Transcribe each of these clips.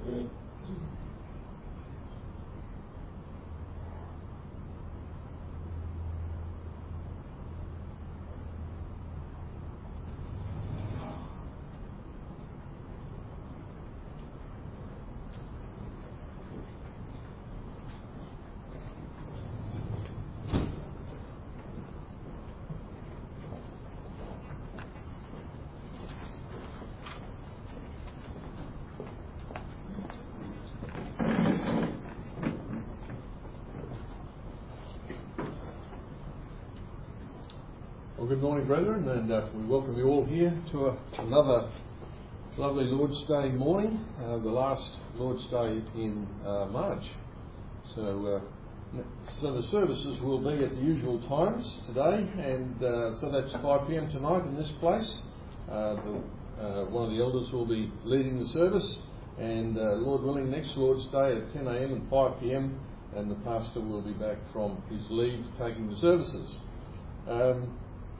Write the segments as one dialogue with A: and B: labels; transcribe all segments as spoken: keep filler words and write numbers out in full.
A: Well, good morning, brethren, and uh, we welcome you all here to a, another lovely Lord's Day morning, uh, the last Lord's Day in uh, March. So, uh, so the services will be at the usual times today, and uh, so that's five p m tonight in this place. Uh, the, uh, one of the elders will be leading the service, and uh, Lord willing, next Lord's Day at ten a m and five p m, and the pastor will be back from his leave taking the services. Um,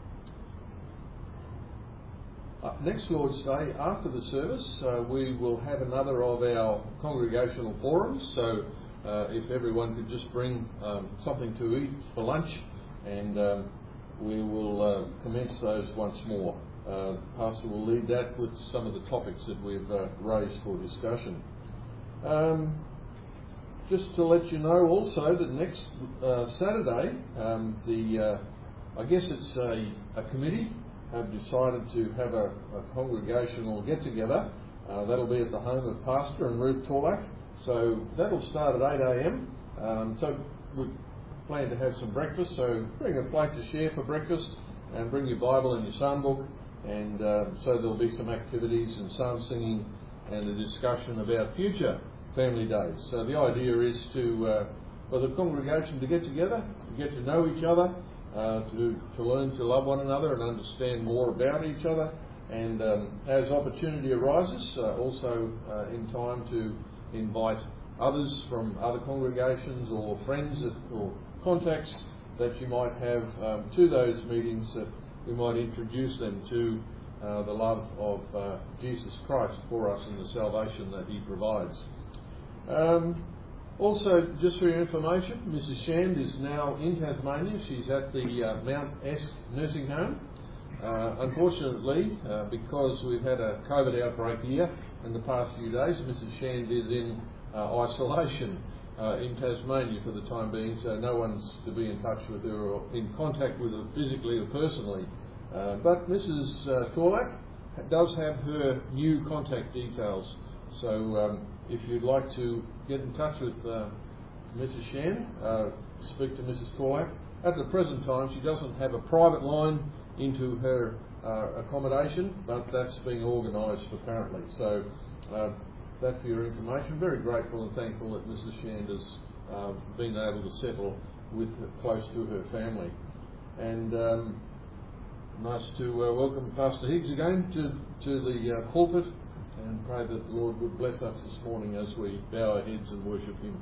A: Uh, next Lord's Day, after the service, uh, we will have another of our congregational forums. So uh, if everyone could just bring um, something to eat for lunch, and um, we will uh, commence those once more. Uh, the pastor will lead that with some of the topics that we've uh, raised for discussion. Um, just to let you know also that next uh, Saturday, um, the uh, I guess it's a, a committee have decided to have a, a congregational get-together. Uh, that'll be at the home of Pastor and Ruth Torlak. So that'll start at eight a m Um, so we plan to have some breakfast. So bring a plate to share for breakfast, and bring your Bible and your psalm book. And uh, so there'll be some activities and psalm singing and a discussion about future family days. So the idea is to uh, for the congregation to get together, to get to know each other, Uh, to, to learn to love one another and understand more about each other, and um, as opportunity arises, uh, also uh, in time to invite others from other congregations or friends that, or contacts that you might have um, to those meetings, that we might introduce them to uh, the love of uh, Jesus Christ for us and the salvation that He provides. Um, Also, just for your information, Missus Shand is now in Tasmania. She's at the uh, Mount Esk Nursing Home. Uh, unfortunately, uh, because we've had a COVID outbreak here in the past few days, Missus Shand is in uh, isolation uh, in Tasmania for the time being, so no one's to be in touch with her or in contact with her physically or personally. Uh, but Missus Uh, Torlak does have her new contact details, so um, if you'd like to get in touch with uh, Missus Shand, uh, speak to Missus Torlak. At the present time, she doesn't have a private line into her uh, accommodation, but that's being organised apparently. So uh, that for your information. Very grateful and thankful that Missus Shand has uh, been able to settle with close to her family. And um, nice to uh, welcome Pastor Higgs again to, to the uh, pulpit, and pray that the Lord would bless us this morning as we bow our heads and worship Him.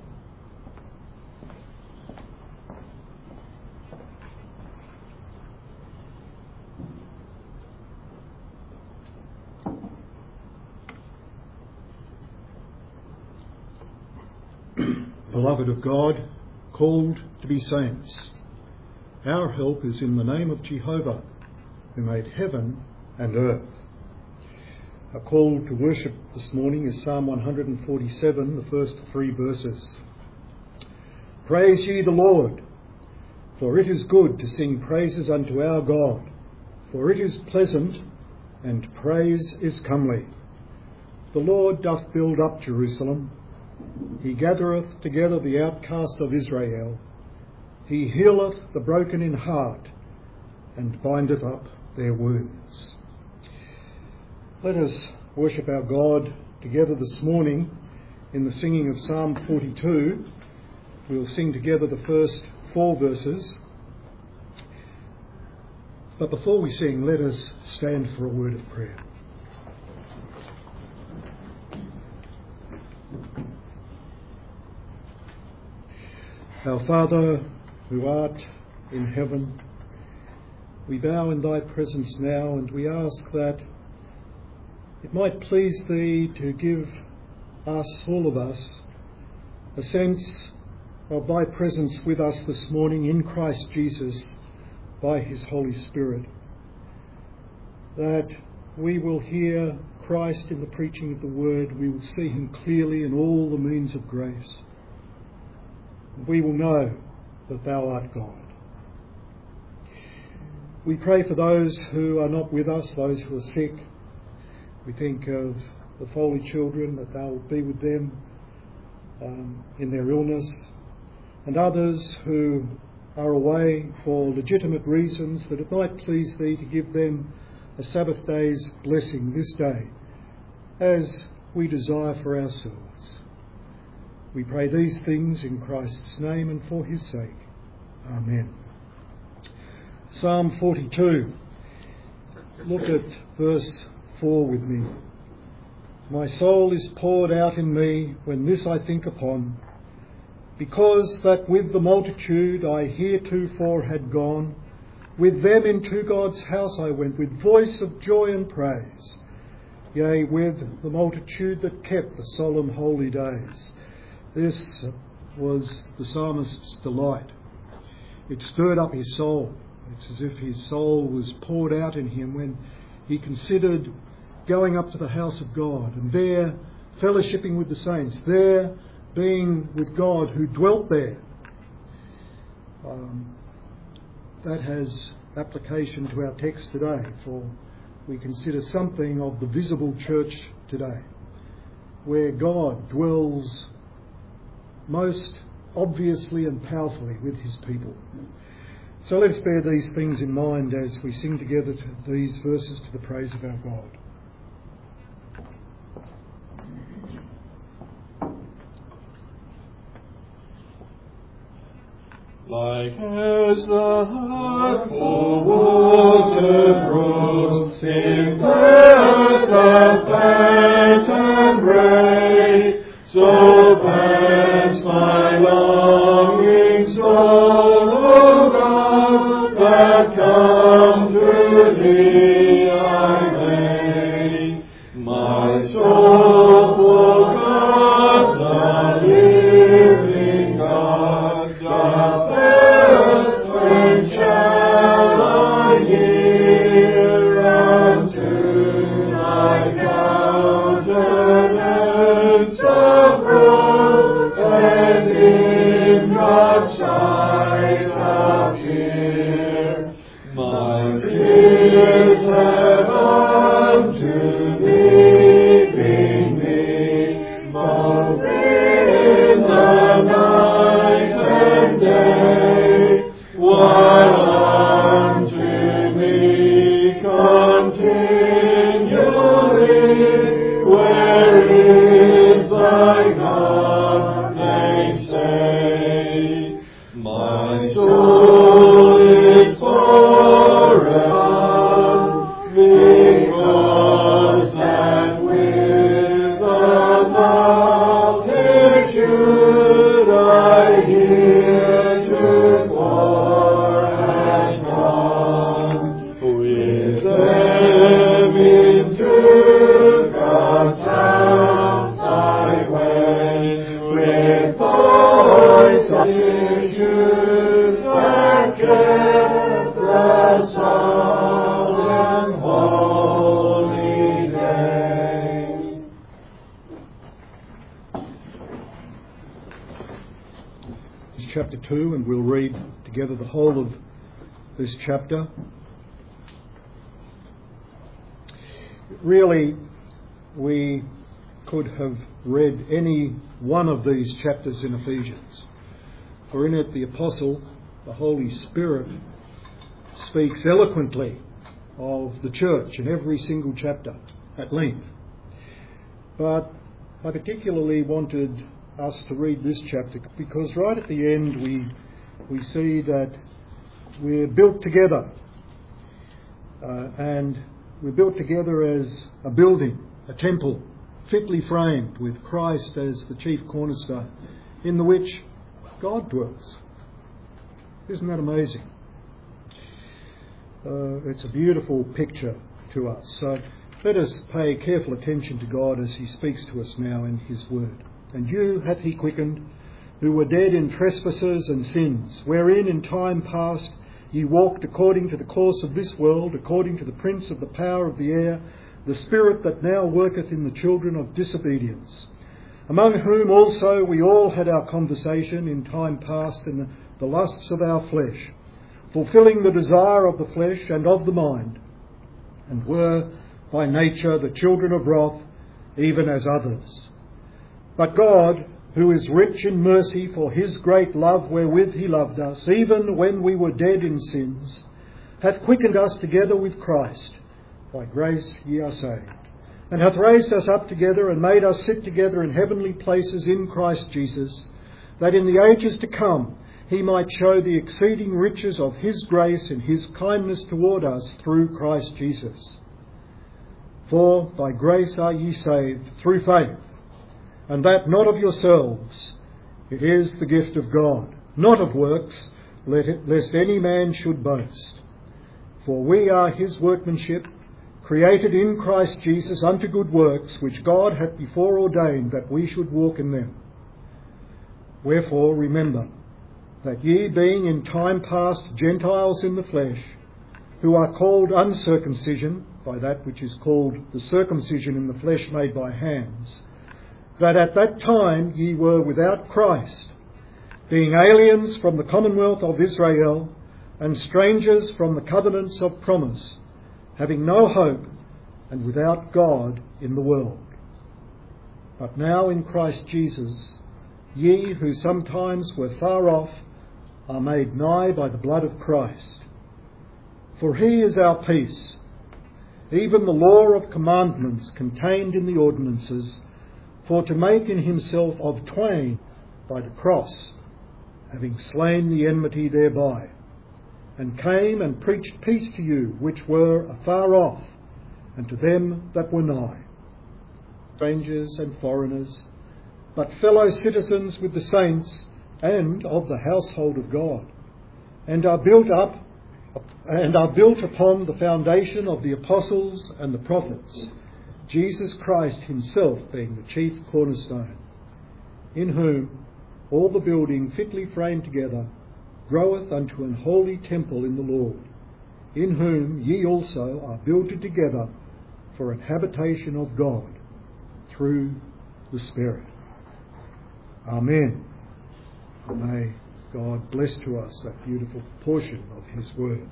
B: Beloved of God, called to be saints, our help is in the name of Jehovah, who made heaven and earth. Our call to worship this morning is Psalm one forty-seven, the first three verses. Praise ye the Lord, for it is good to sing praises unto our God, for it is pleasant, and praise is comely. The Lord doth build up Jerusalem. He gathereth together the outcast of Israel. He healeth the broken in heart, and bindeth up their wounds. Let us worship our God together this morning in the singing of Psalm forty-two. We'll sing together the first four verses. But before we sing, let us stand for a word of prayer. Our Father, who art in heaven, we bow in Thy presence now, and we ask that it might please Thee to give us, all of us, a sense of thy presence with us this morning in Christ Jesus by his Holy Spirit, that we will hear Christ in the preaching of the word, we will see him clearly in all the means of grace. We will know that thou art God. We pray for those who are not with us, those who are sick. We think of the Foley children, that thou will be with them um, in their illness, and others who are away for legitimate reasons, that it might please thee to give them a Sabbath day's blessing this day, as we desire for ourselves. We pray these things in Christ's name and for his sake. Amen. Psalm forty-two. Look at verse four with me. My soul is poured out in me when this I think upon, because that with the multitude I heretofore had gone, with them into God's house I went, with voice of joy and praise, yea, with the multitude that kept the solemn holy days. This was the psalmist's delight. It stirred up his soul. It's as if his soul was poured out in him when he considered going up to the house of God and there fellowshipping with the saints, there being with God who dwelt there. Um, that has application to our text today, for we consider something of the visible church today, where God dwells most obviously and powerfully with his people. So let us bear these things in mind as we sing together to these verses to the praise of our God.
C: Like as the heart for water brooks in thirst of fat and bray, so pants my longing soul, O God, that come to thee I may. My soul for God, the living God, doth thirst. When shall I hear unto thy countenance approach, and in God's sight appear? My tears have unto thee been me, both in the night and day, while unto me continually, where is thy God, they say. My soul is forever, because that with the multitude I heretofore had gone, with them into God's house I went, with voice of multitude that kept the solemn holy days.
B: It's chapter two, and we'll read together the whole of this chapter. Really, we could have read any one of these chapters in Ephesians, for in it the Apostle, the Holy Spirit, speaks eloquently of the church in every single chapter at length. But I particularly wanted us to read this chapter because right at the end we we see that we're built together, uh, and we're built together as a building, a temple, fitly framed, with Christ as the chief cornerstone, in the which God dwells. Isn't that amazing? Uh, it's a beautiful picture to us. So Let us pay careful attention to God as he speaks to us now in his word. And you hath he quickened, who were dead in trespasses and sins, wherein in time past ye walked according to the course of this world, according to the prince of the power of the air, the spirit that now worketh in the children of disobedience, among whom also we all had our conversation in time past in the, the lusts of our flesh, fulfilling the desire of the flesh and of the mind, and were by nature the children of wrath, even as others. But God, who is rich in mercy for his great love wherewith he loved us, even when we were dead in sins, hath quickened us together with Christ. By grace ye are saved, and hath raised us up together and made us sit together in heavenly places in Christ Jesus, that in the ages to come he might show the exceeding riches of his grace and his kindness toward us through Christ Jesus. For by grace are ye saved through faith, and that not of yourselves. It is the gift of God, not of works, lest any man should boast. For we are his workmanship, created in Christ Jesus unto good works, which God hath before ordained that we should walk in them. Wherefore remember that ye, being in time past Gentiles in the flesh, who are called uncircumcision, by that which is called the circumcision in the flesh made by hands, that at that time ye were without Christ, being aliens from the commonwealth of Israel, and strangers from the covenants of promise, having no hope, and without God in the world. But now in Christ Jesus, ye who sometimes were far off are made nigh by the blood of Christ. For he is our peace, even the law of commandments contained in the ordinances, for to make in himself of twain by the cross, having slain the enmity thereby, and came and preached peace to you which were afar off, and to them that were nigh, strangers and foreigners, but fellow citizens with the saints and of the household of God, and are built up and are built upon the foundation of the apostles and the prophets, Jesus Christ himself being the chief cornerstone, in whom all the building fitly framed together groweth unto an holy temple in the Lord, in whom ye also are builded together for an habitation of God through the Spirit. Amen. May God bless to us that beautiful portion of his word.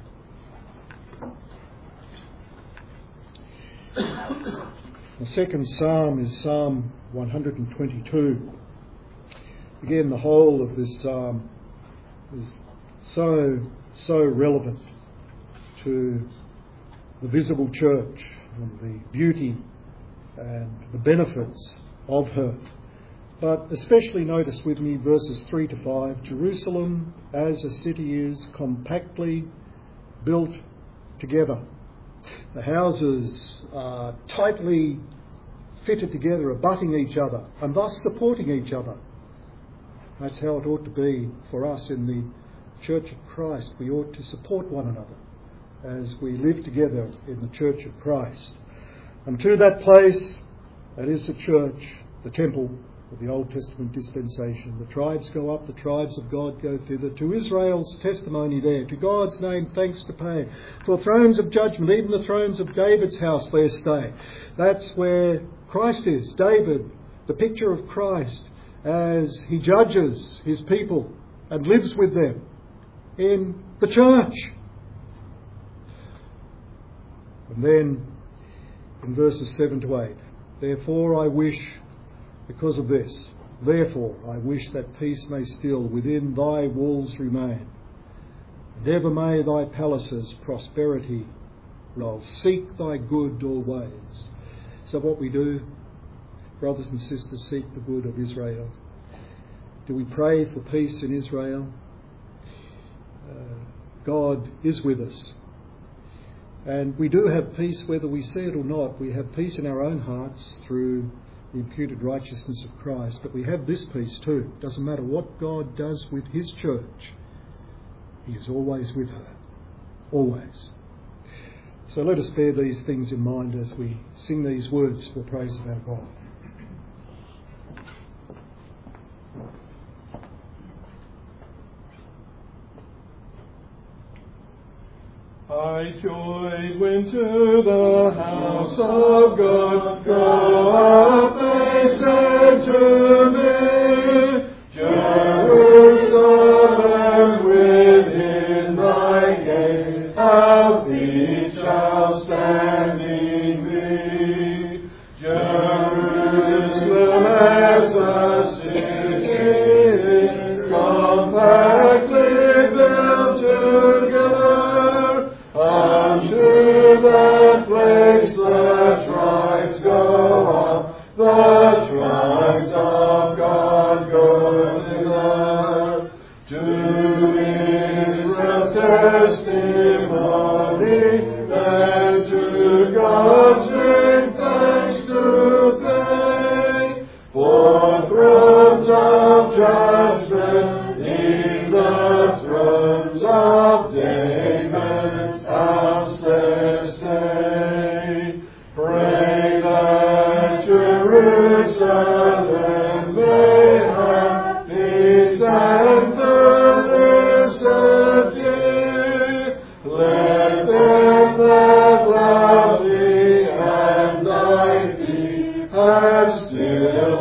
B: The second psalm is Psalm one hundred twenty-two. Again, the whole of this psalm is so, so relevant to the visible church and the beauty and the benefits of her. But especially notice with me verses three to five. Jerusalem as a city is compactly built together. The houses are tightly fitted together, abutting each other, and thus supporting each other. That's how it ought to be for us in the Church of Christ. We ought to support one another as we live together in the Church of Christ. And to that place, that is the church, the temple of the Old Testament dispensation. The tribes go up, the tribes of God go thither. To Israel's testimony there, to God's name thanks to pay. For thrones of judgment, even the thrones of David's house there stay. That's where Christ is. David, the picture of Christ as he judges his people and lives with them in the church. And then in verses seven to eight, therefore I wish, because of this, therefore I wish that peace may still within thy walls remain, and ever may thy palaces prosperity roll. Seek thy good always. So what we do, brothers and sisters, seek the good of Israel. Do we pray for peace in Israel? Uh, God is with us. And we do have peace whether we see it or not. We have peace in our own hearts through the imputed righteousness of Christ. But we have this peace too. It doesn't matter what God does with his church. He is always with her. Always. So let us bear these things in mind as we sing these words for the praise of our God.
C: I joy went to the house of God. Go up, they said to me, Jerusalem within thy gates, how peace shall stand in thee. Jerusalem as a city is compactly built together. Unto that place the tribes go up, the tribes of God go thither. To Israel's testimony, and to God's great thanks to pay, for thrones of judgment in the thrones of David. House there stay. Pray that Jerusalem may have peace and felicity. Let them that love thee and thy peace have still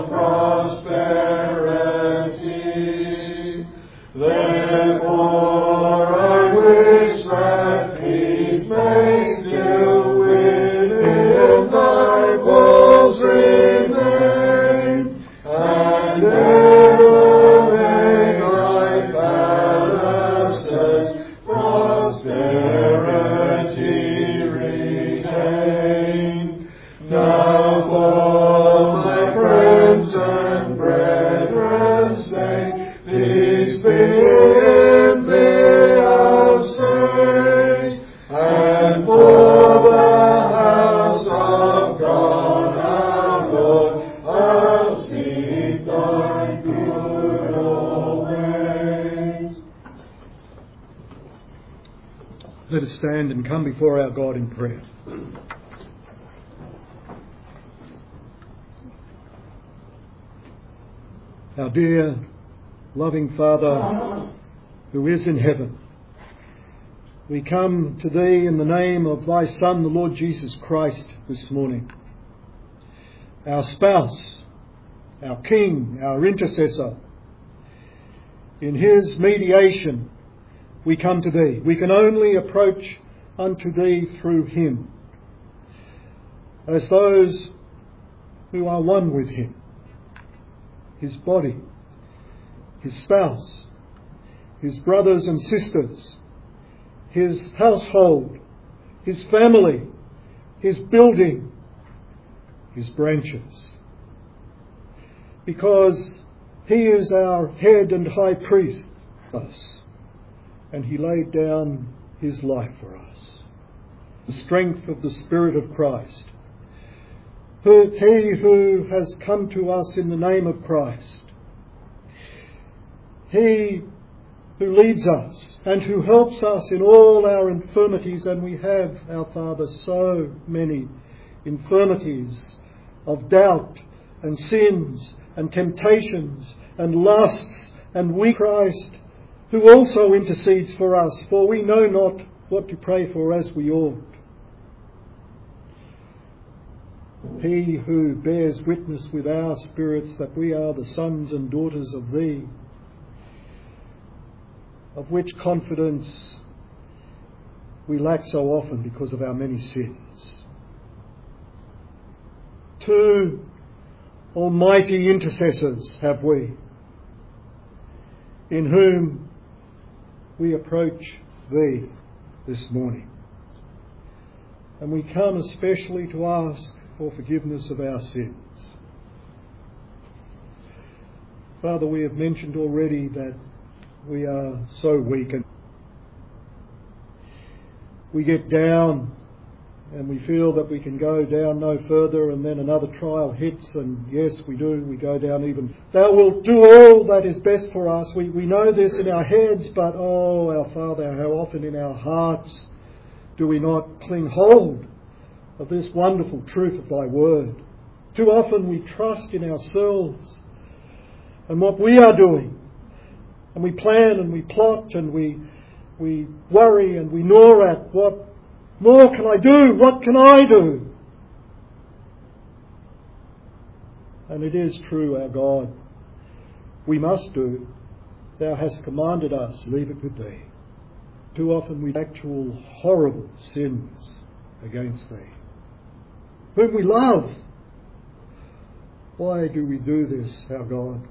C: prosperity. Therefore I wish that peace may still within thy walls remain, and ever may thy palaces prosperity retain. Now for my friends and brethren sake, peace be in thee, I'll say, and for the house of God our Lord, I'll seek thy good always.
B: Let us stand and come before our God in prayer. Our dear, loving Father, who is in heaven, we come to Thee in the name of Thy Son, the Lord Jesus Christ, this morning. Our spouse, our King, our intercessor. In His mediation, we come to Thee. We can only approach unto Thee through Him, as those who are one with Him. His body, His spouse, His brothers and sisters, His household, His family, His building, His branches. Because He is our head and high priest, us, and He laid down His life for us. The strength of the Spirit of Christ. Who, he who has come to us in the name of Christ. He who leads us and who helps us in all our infirmities, and we have, our Father, so many infirmities of doubt and sins and temptations and lusts and weak Christ, who also intercedes for us, for we know not what to pray for as we ought. He who bears witness with our spirits that we are the sons and daughters of Thee, of which confidence we lack so often because of our many sins. Two almighty intercessors have we, in whom we approach Thee this morning. And we come especially to ask for forgiveness of our sins. Father, we have mentioned already that we are so weak, and we get down and we feel that we can go down no further, and then another trial hits, and yes, we do, we go down even. Thou wilt do all that is best for us. We, we know this in our heads, but oh, our Father, how often in our hearts do we not cling hold of this wonderful truth of thy word? Too often we trust in ourselves and what we are doing, and we plan and we plot and we we worry and we gnaw at what more can I do? What can I do? And it is true, our God, we must do. Thou hast commanded us, leave it with thee. Too often we do actual horrible sins against thee, whom we love. Why do we do this, our God?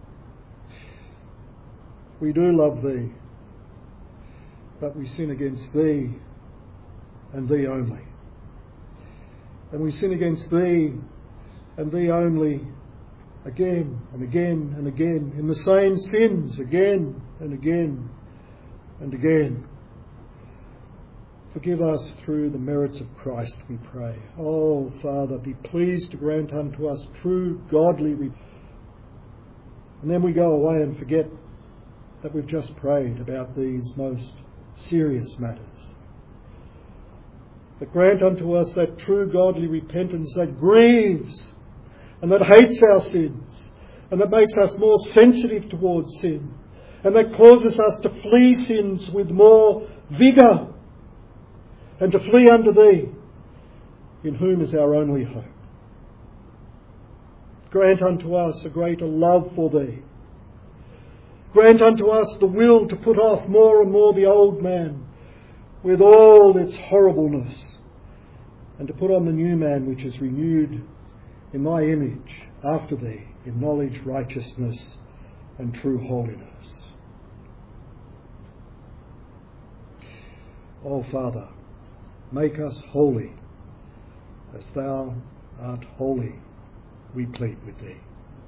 B: We do love thee, but we sin against thee and thee only. And we sin against thee and thee only again and again and again, in the same sins again and again and again. Forgive us through the merits of Christ, we pray. Oh, Father, be pleased to grant unto us true godly repentance. And then we go away and forget that we've just prayed about these most serious matters. But grant unto us that true godly repentance that grieves and that hates our sins and that makes us more sensitive towards sin and that causes us to flee sins with more vigour and to flee unto thee, in whom is our only hope. Grant unto us a greater love for thee. Grant unto us the will to put off more and more the old man with all its horribleness, and to put on the new man which is renewed in thy image after thee, in knowledge, righteousness, and true holiness. O Father, make us holy as thou art holy, we plead with thee.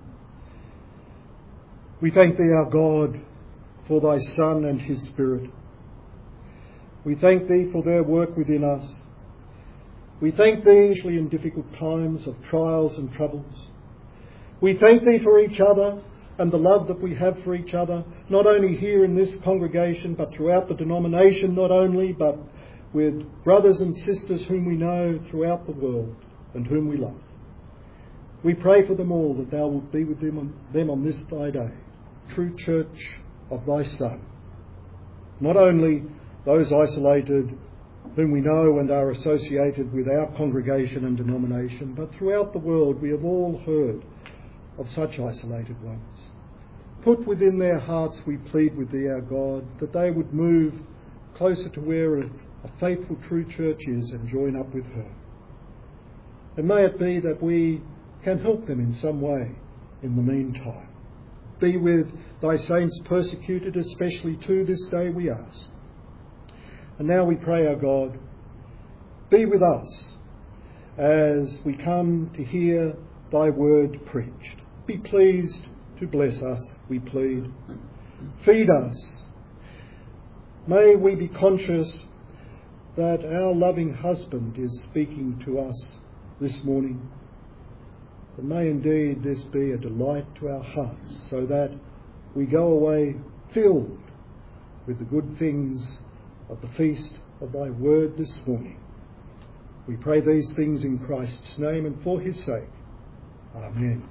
B: We thank thee, our God, for thy Son and his Spirit. We thank thee for their work within us. We thank thee, especially in difficult times of trials and troubles. We thank thee for each other and the love that we have for each other, not only here in this congregation, but throughout the denomination, not only, but with brothers and sisters whom we know throughout the world and whom we love. We pray for them all, that thou wilt be with them on, them on this thy day, true church of thy Son. Not only those isolated whom we know and are associated with our congregation and denomination, but throughout the world we have all heard of such isolated ones. Put within their hearts, we plead with thee, our God, that they would move closer to where a, a faithful true church is and join up with her. And may it be that we can help them in some way in the meantime. Be with thy saints persecuted, especially to this day, we ask. And now we pray, our God, be with us as we come to hear thy word preached. Be pleased to bless us, we plead. Feed us. May we be conscious that our loving husband is speaking to us this morning. And may indeed this be a delight to our hearts, so that we go away filled with the good things of the feast of thy word this morning. We pray these things in Christ's name and for his sake. Amen.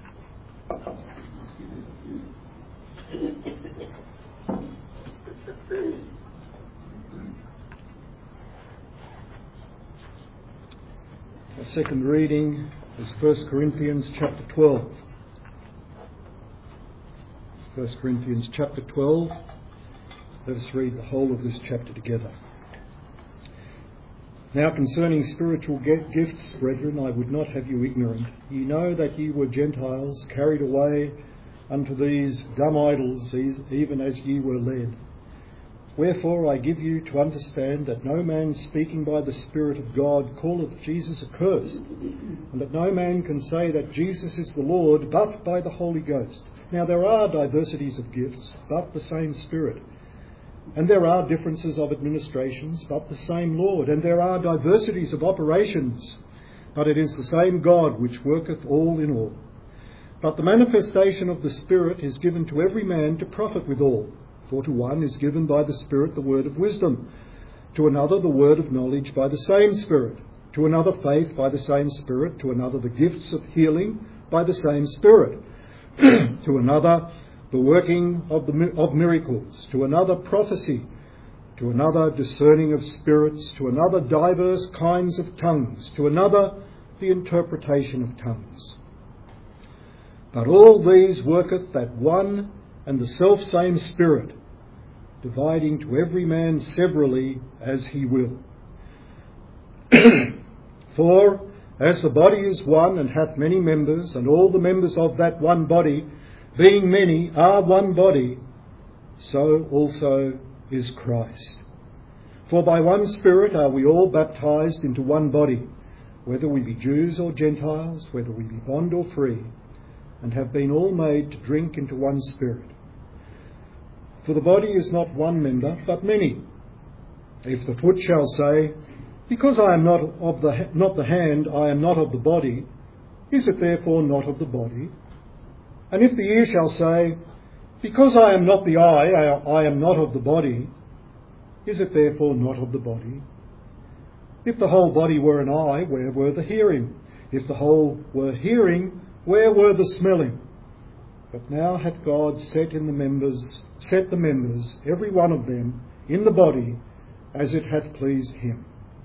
B: The second reading is First Corinthians chapter twelve. First Corinthians chapter twelve. Let us read the whole of this chapter together. Now concerning spiritual gifts, brethren, I would not have you ignorant. Ye know that ye were Gentiles, carried away unto these dumb idols, even as ye were led. Wherefore I give you to understand that no man speaking by the Spirit of God calleth Jesus accursed, and that no man can say that Jesus is the Lord but by the Holy Ghost. Now there are diversities of gifts, but the same Spirit. And there are differences of administrations, but the same Lord. And there are diversities of operations, but it is the same God which worketh all in all. But the manifestation of the Spirit is given to every man to profit withal. For to one is given by the Spirit the word of wisdom, to another the word of knowledge by the same Spirit, to another faith by the same Spirit, to another the gifts of healing by the same Spirit, to another the working of, the, of miracles, to another prophecy, to another discerning of spirits, to another diverse kinds of tongues, to another the interpretation of tongues. But all these worketh that one and the selfsame Spirit, dividing to every man severally as he will. For as the body is one and hath many members, and all the members of that one body, being many, are one body, so also is Christ. For by one Spirit are we all baptized into one body, whether we be Jews or Gentiles, whether we be bond or free, and have been all made to drink into one Spirit. For the body is not one member, but many. If the foot shall say, Because I am not of the not the hand, I am not of the body, is it therefore not of the body? And if the ear shall say, Because I am not the eye, I, I am not of the body, is it therefore not of the body? If the whole body were an eye, where were the hearing? If the whole were hearing, where were the smelling? But now hath God set in the members, set the members, every one of them, in the body, as it hath pleased him.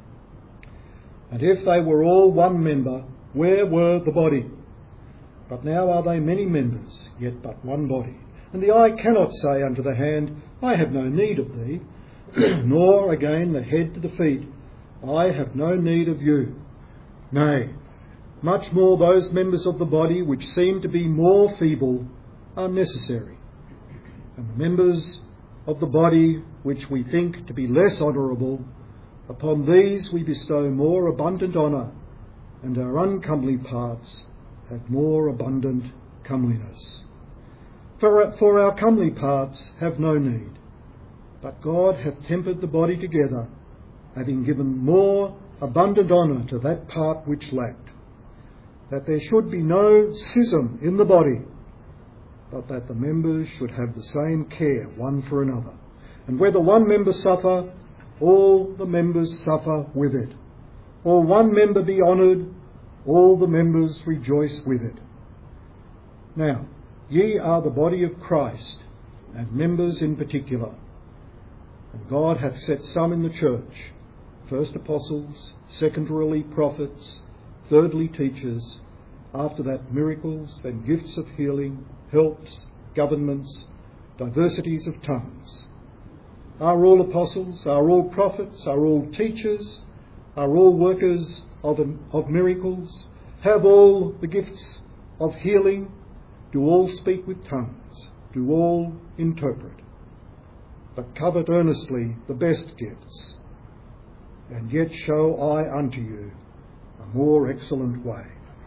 B: And if they were all one member, where were the body? But now are they many members, yet but one body. And the eye cannot say unto the hand, I have no need of thee, nor again the head to the feet, I have no need of you. Nay, much more those members of the body which seem to be more feeble are necessary. And the members of the body which we think to be less honourable, upon these we bestow more abundant honour, and our uncomely parts have more abundant comeliness. For, for our comely parts have no need, but God hath tempered the body together, having given more abundant honour to that part which lacked, that there should be no schism in the body, but that the members should have the same care one for another. And whether one member suffer, all the members suffer with it. Or one member be honoured, all the members rejoice with it. Now, ye are the body of Christ, and members in particular. And God hath set some in the church, first apostles, secondarily prophets, thirdly teachers, after that miracles, then gifts of healing, helps, governments, diversities of tongues. Are all apostles? Are all prophets? Are all teachers? Are all workers of, of miracles? Have all the gifts of healing? Do all speak with tongues? Do all interpret? But covet earnestly the best gifts, and yet show I unto you a more excellent way.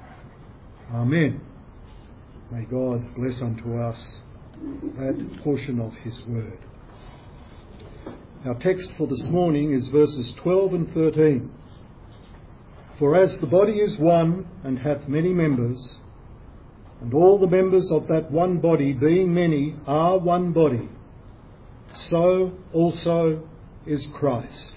B: Amen. May God bless unto us that portion of his word. Our text for this morning is verses twelve and thirteen. For as the body is one and hath many members, and all the members of that one body, being many, are one body, so also is Christ.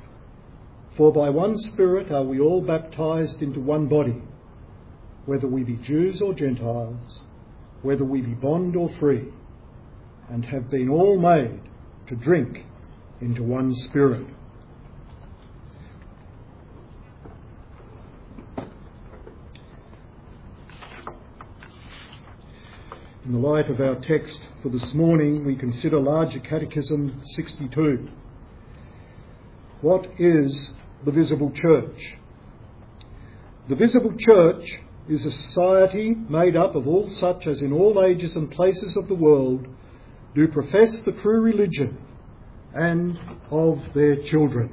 B: For by one Spirit are we all baptized into one body, whether we be Jews or Gentiles, whether we be bond or free, and have been all made to drink into one Spirit. In the light of our text for this morning, we consider Larger Catechism sixty-two. What is the visible church? The visible church is a society made up of all such as in all ages and places of the world do profess the true religion, and of their children.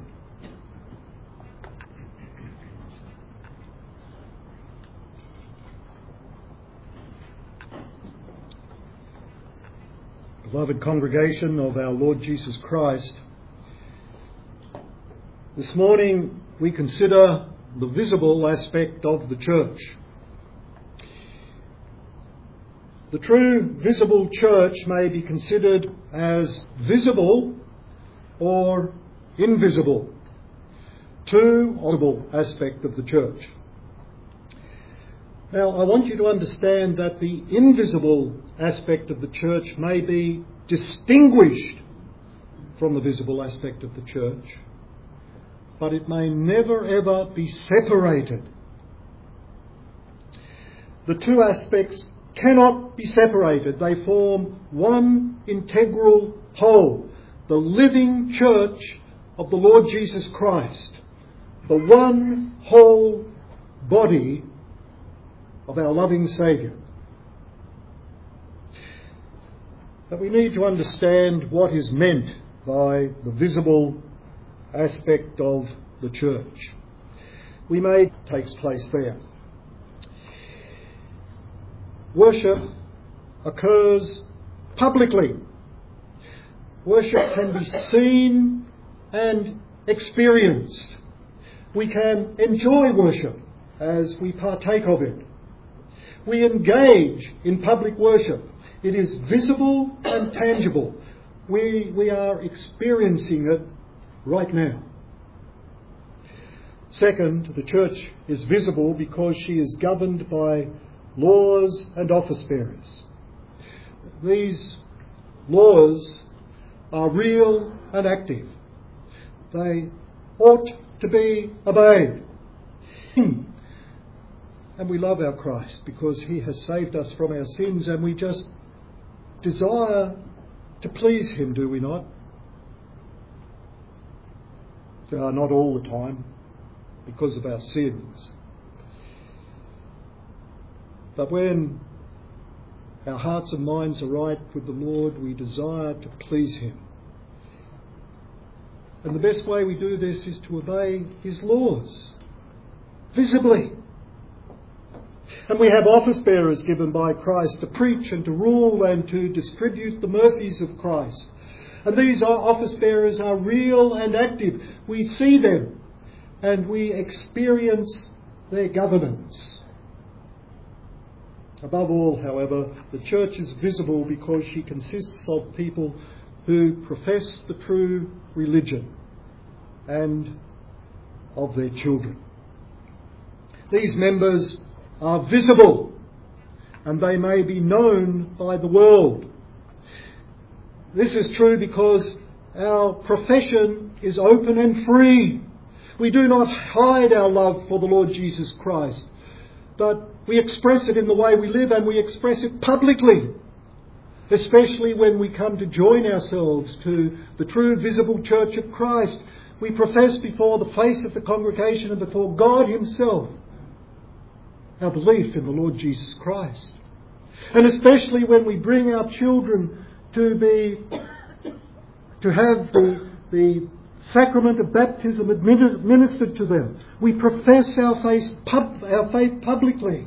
B: Beloved congregation of our Lord Jesus Christ, this morning we consider the visible aspect of the church. The true visible church may be considered as visible or invisible. Two, visible aspect of the church. Now, I want you to understand that the invisible aspect of the church may be distinguished from the visible aspect of the church, but it may never ever be separated. The two aspects cannot be separated. They form one integral whole, the living church of the Lord Jesus Christ, the one whole body of our loving Saviour. But we need to understand what is meant by the visible aspect of the church. We may takes place there. Worship occurs publicly. Worship can be seen and experienced. We can enjoy worship as we partake of it. We engage in public worship. It is visible and tangible. We, we are experiencing it right now. Second, the church is visible because she is governed by laws and office bearers. These laws are real and active. They ought to be obeyed. And we love our Christ because he has saved us from our sins, and we just desire to please him, do we not? Uh, not all the time, because of our sins. But when our hearts and minds are right with the Lord, we desire to please him. And the best way we do this is to obey his laws, visibly. And we have office bearers given by Christ to preach and to rule and to distribute the mercies of Christ. And these office bearers are real and active. We see them and we experience their governance. Above all, however, the church is visible because she consists of people who profess the true religion and of their children. These members are visible and they may be known by the world. This is true because our profession is open and free. We do not hide our love for the Lord Jesus Christ, but we express it in the way we live, and we express it publicly, especially when we come to join ourselves to the true visible church of Christ. We profess before the face of the congregation and before God himself our belief in the Lord Jesus Christ. And especially when we bring our children to be to have the, the sacrament of baptism administered to them, we profess our faith, pub, our faith publicly.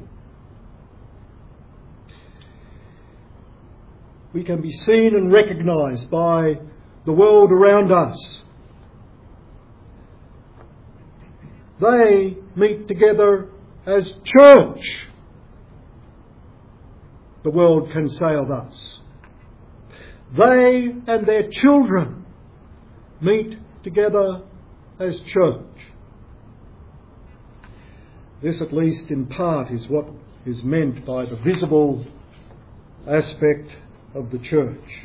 B: We can be seen and recognised by the world around us. They meet together as church. The world can say of us. They and their children meet together as church. This, at least in part, is what is meant by the visible aspect of the church.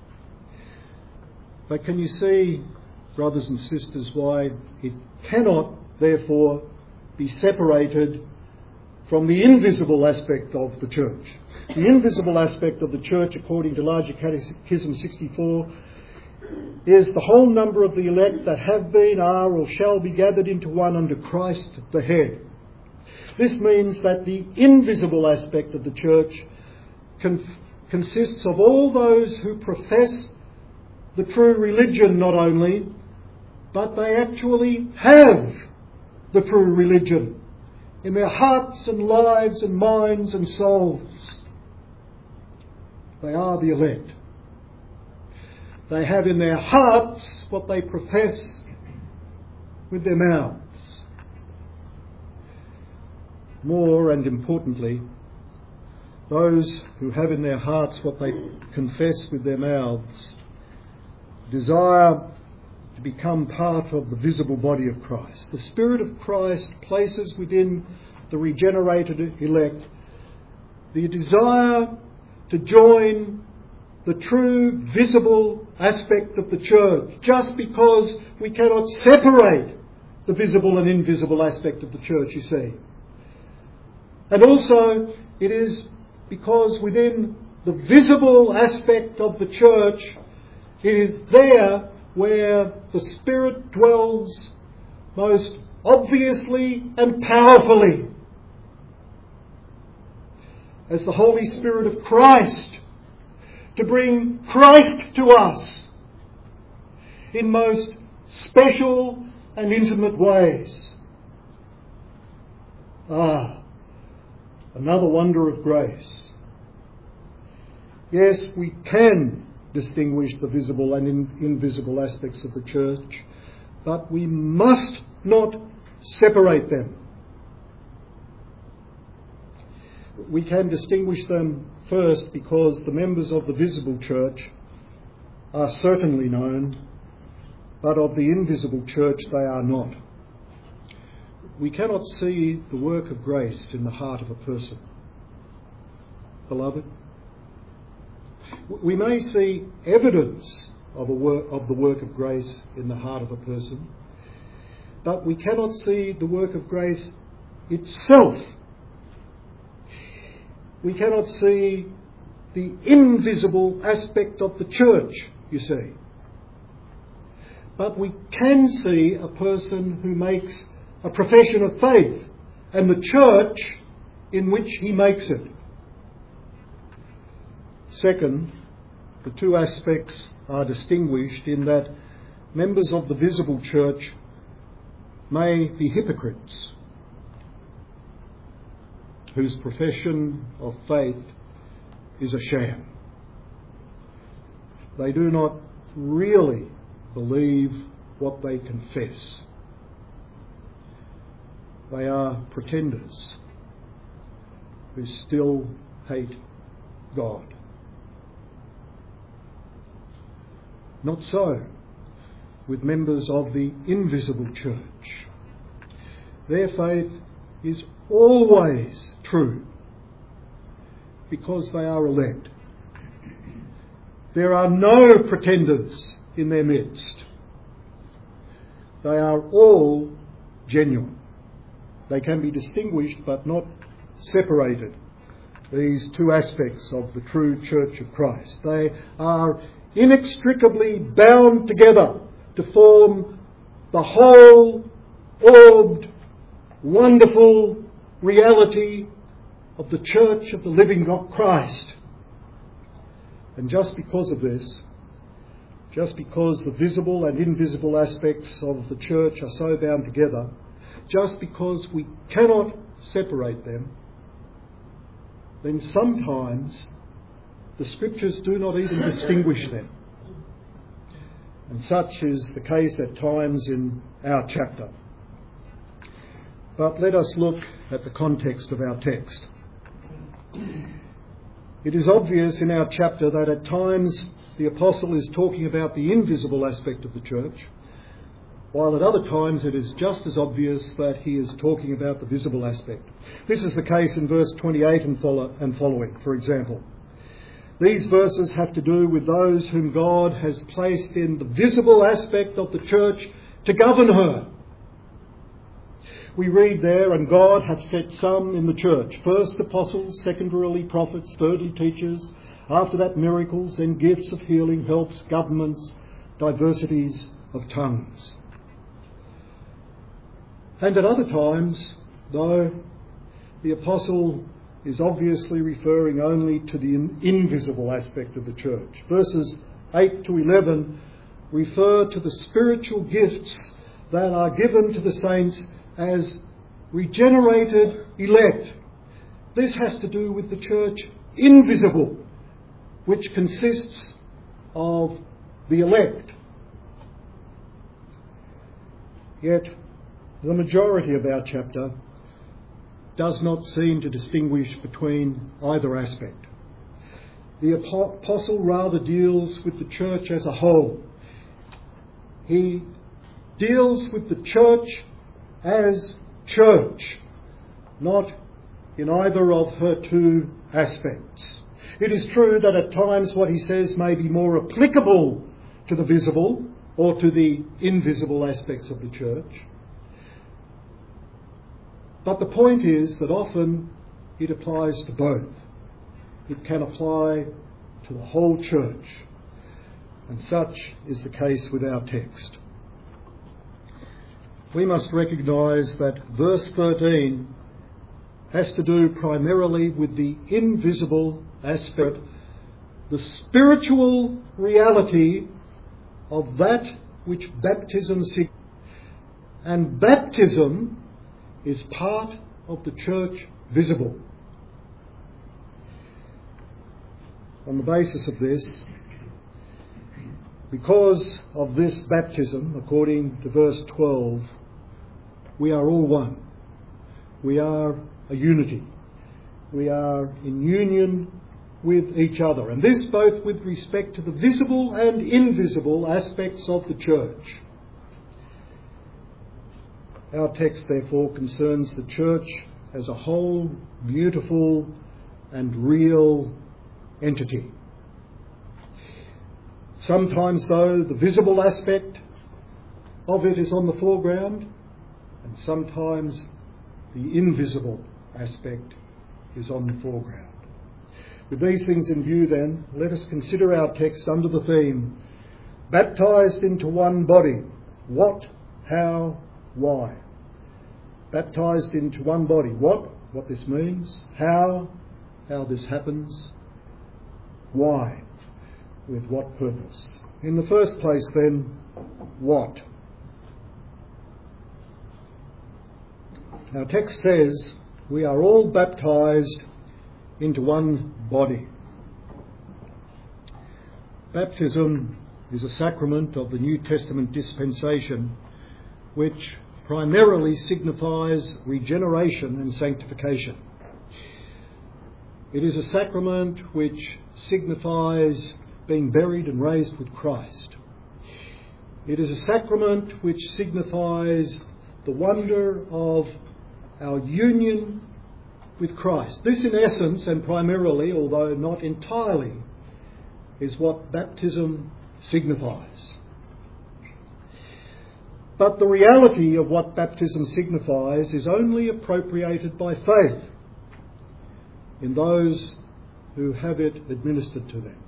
B: But can you see, brothers and sisters, why it cannot, therefore, be separated from the invisible aspect of the church? The invisible aspect of the church, according to Larger Catechism sixty-four, is the whole number of the elect that have been, are, or shall be gathered into one under Christ the head. This means that the invisible aspect of the church con- consists of all those who profess the true religion not only, but they actually have the true religion in their hearts and lives and minds and souls. They are the elect. They have in their hearts what they profess with their mouths. More and importantly, those who have in their hearts what they confess with their mouths desire to become part of the visible body of Christ. The Spirit of Christ places within the regenerated elect the desire to join the true visible aspect of the church, just because we cannot separate the visible and invisible aspect of the church, you see. And also, it is because within the visible aspect of the church, it is there where the Spirit dwells most obviously and powerfully, as the Holy Spirit of Christ, to bring Christ to us in most special and intimate ways. Ah, another wonder of grace. Yes, we can distinguish the visible and in, invisible aspects of the church, but we must not separate them. We can distinguish them first because the members of the visible church are certainly known, but of the invisible church they are not. We cannot see the work of grace in the heart of a person. Beloved, we may see evidence of, a work, of the work of grace in the heart of a person, but we cannot see the work of grace itself. We cannot see the invisible aspect of the church, you see. But we can see a person who makes a profession of faith and the church in which he makes it. Second, the two aspects are distinguished in that members of the visible church may be hypocrites whose profession of faith is a sham. They do not really believe what they confess. They are pretenders who still hate God. Not so with members of the invisible church. Their faith is always true because they are elect. There are no pretenders in their midst. They are all genuine. They can be distinguished but not separated, these two aspects of the true Church of Christ. They are inextricably bound together to form the whole orbed, wonderful reality of the Church of the living God Christ. And just because of this, just because the visible and invisible aspects of the church are so bound together, just because we cannot separate them, then sometimes the Scriptures do not even distinguish them. And such is the case at times in our chapter. But let us look at the context of our text. It is obvious in our chapter that at times the apostle is talking about the invisible aspect of the church, while at other times it is just as obvious that he is talking about the visible aspect. This is the case in verse twenty-eight and, follow, and following, for example. These verses have to do with those whom God has placed in the visible aspect of the church to govern her. We read there, and God hath set some in the church, first apostles, secondarily prophets, thirdly teachers, after that miracles, then gifts of healing, helps, governments, diversities of tongues. And at other times, though the apostle is obviously referring only to the invisible aspect of the church, verses eight to eleven refer to the spiritual gifts that are given to the saints as regenerated elect. This has to do with the church invisible, which consists of the elect. Yet the majority of our chapter does not seem to distinguish between either aspect. The apostle rather deals with the church as a whole. he deals with the church as church, not in either of her two aspects. It is true that at times what he says may be more applicable to the visible or to the invisible aspects of the church. But the point is that often it applies to both. It can apply to the whole church. And such is the case with our text. We must recognise that verse thirteen has to do primarily with the invisible aspect, the spiritual reality of that which baptism signifies. And baptism is part of the church visible. On the basis of this, because of this baptism, according to verse twelve, we are all one. We are a unity. We are in union with each other. And this both with respect to the visible and invisible aspects of the church. Our text, therefore, concerns the church as a whole, beautiful and real entity. Sometimes, though, the visible aspect of it is on the foreground, and sometimes the invisible aspect is on the foreground. With these things in view, then, let us consider our text under the theme, baptised into one body. What, how, why? Baptised into one body. What? What this means. How? How this happens. Why? With what purpose? In the first place, then, what? Our text says, we are all baptised into one body. Baptism is a sacrament of the New Testament dispensation which primarily signifies regeneration and sanctification. It is a sacrament which signifies being buried and raised with Christ. It is a sacrament which signifies the wonder of our union with Christ. This in essence and primarily, although not entirely, is what baptism signifies. But the reality of what baptism signifies is only appropriated by faith in those who have it administered to them.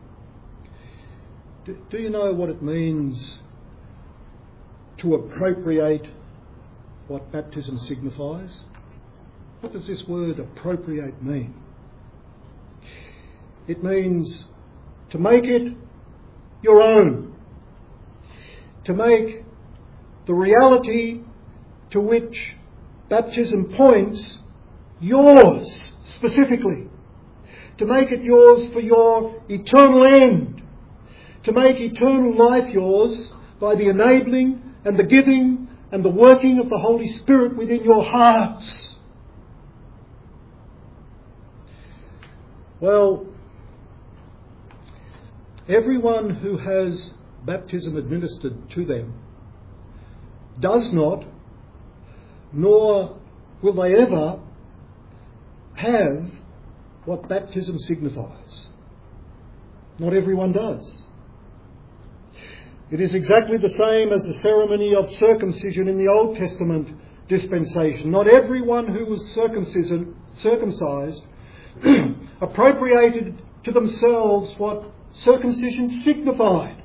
B: Do, do you know what it means to appropriate what baptism signifies? What does this word appropriate mean? It means to make it your own, to make the reality to which baptism points yours specifically, to make it yours for your eternal end, to make eternal life yours by the enabling and the giving and the working of the Holy Spirit within your hearts. Well, everyone who has baptism administered to them does not, nor will they ever, have what baptism signifies. Not everyone does. It is exactly the same as the ceremony of circumcision in the Old Testament dispensation. Not everyone who was circumcised appropriated to themselves what circumcision signified.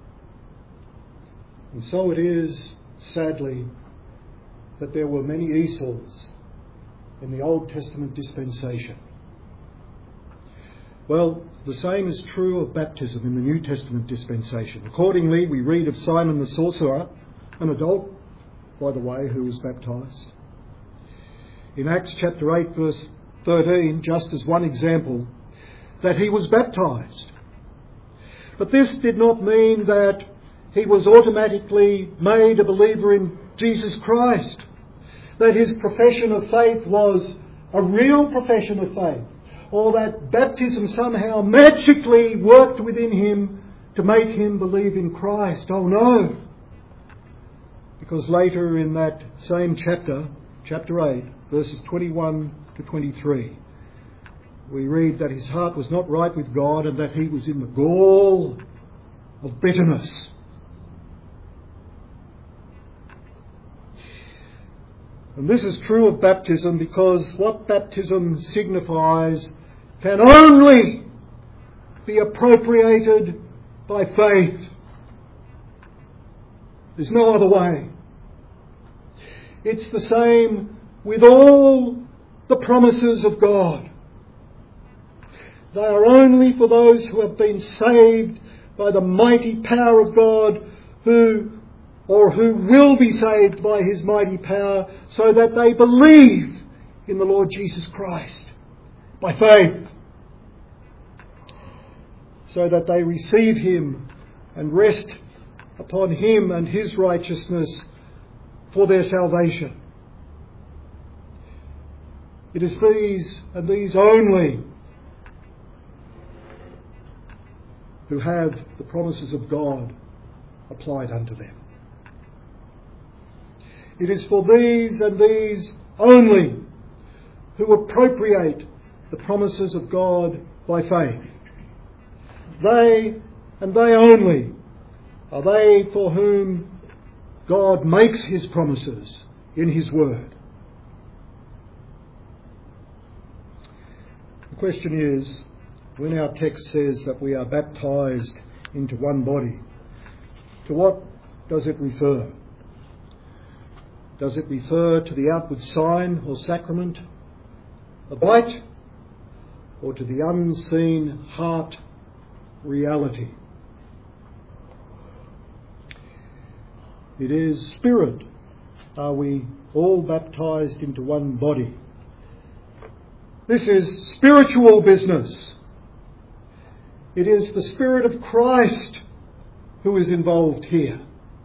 B: And so it is, sadly, that there were many Esau's in the Old Testament dispensation. Well, the same is true of baptism in the New Testament dispensation. Accordingly, we read of Simon the sorcerer, an adult, by the way, who was baptised. In Acts chapter eight, verse thirteen, just as one example, that he was baptised. But this did not mean that he was automatically made a believer in Jesus Christ, that his profession of faith was a real profession of faith, or that baptism somehow magically worked within him to make him believe in Christ. Oh no! Because later in that same chapter, chapter eight, verses twenty-one to twenty-three, we read that his heart was not right with God and that he was in the gall of bitterness. And this is true of baptism, because what baptism signifies can only be appropriated by faith. There's no other way. It's the same with all the promises of God. They are only for those who have been saved by the mighty power of God, who or who will be saved by his mighty power, so that they believe in the Lord Jesus Christ by faith, so that they receive him and rest upon him and his righteousness for their salvation. It is these and these only who have the promises of God applied unto them. It is for these and these only who appropriate the promises of God by faith. They and they only are they for whom God makes his promises in his word. The question is, when our text says that we are baptized into one body, to what does it refer? Does it refer to the outward sign or sacrament of light, or to the unseen heart reality? It is spirit. Are we all baptized into one body? This is spiritual business. It is the Spirit of Christ who is involved here.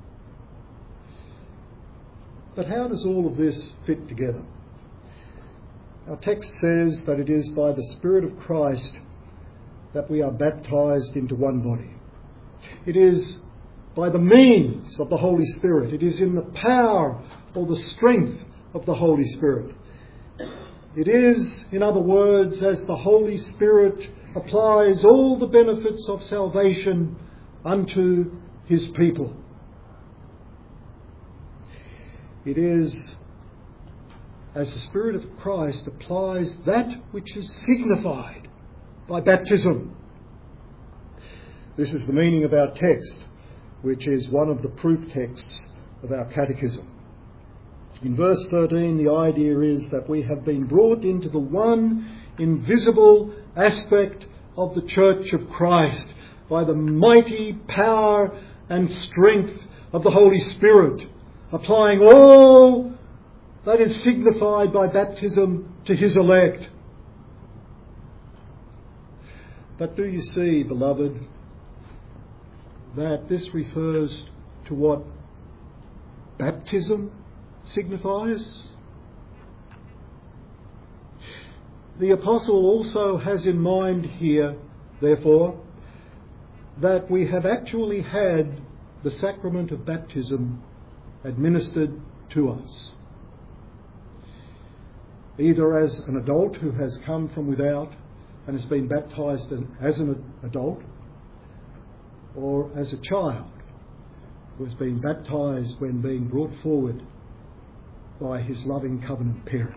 B: But how does all of this fit together? Our text says that it is by the Spirit of Christ that we are baptized into one body. It is by the means of the Holy Spirit. It is in the power or the strength of the Holy Spirit. It is, in other words, as the Holy Spirit applies all the benefits of salvation unto his people. It is as the Spirit of Christ applies that which is signified by baptism. This is the meaning of our text, which is one of the proof texts of our catechism. In verse thirteen, the idea is that we have been brought into the one invisible aspect of the Church of Christ by the mighty power and strength of the Holy Spirit, applying all that is signified by baptism to his elect. But do you see, beloved, that this refers to what baptism signifies? The Apostle also has in mind here, therefore, that we have actually had the sacrament of baptism administered to us, either as an adult who has come from without and has been baptized as an adult, or as a child who has been baptized when being brought forward by his loving covenant parents.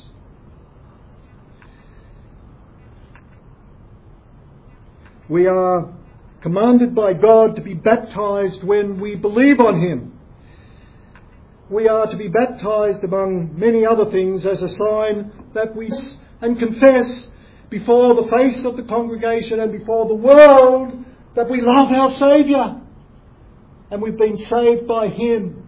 B: We are commanded by God to be baptized when we believe on him. We are to be baptized, among many other things, as a sign that we and confess before the face of the congregation and before the world that we love our Saviour and we've been saved by him.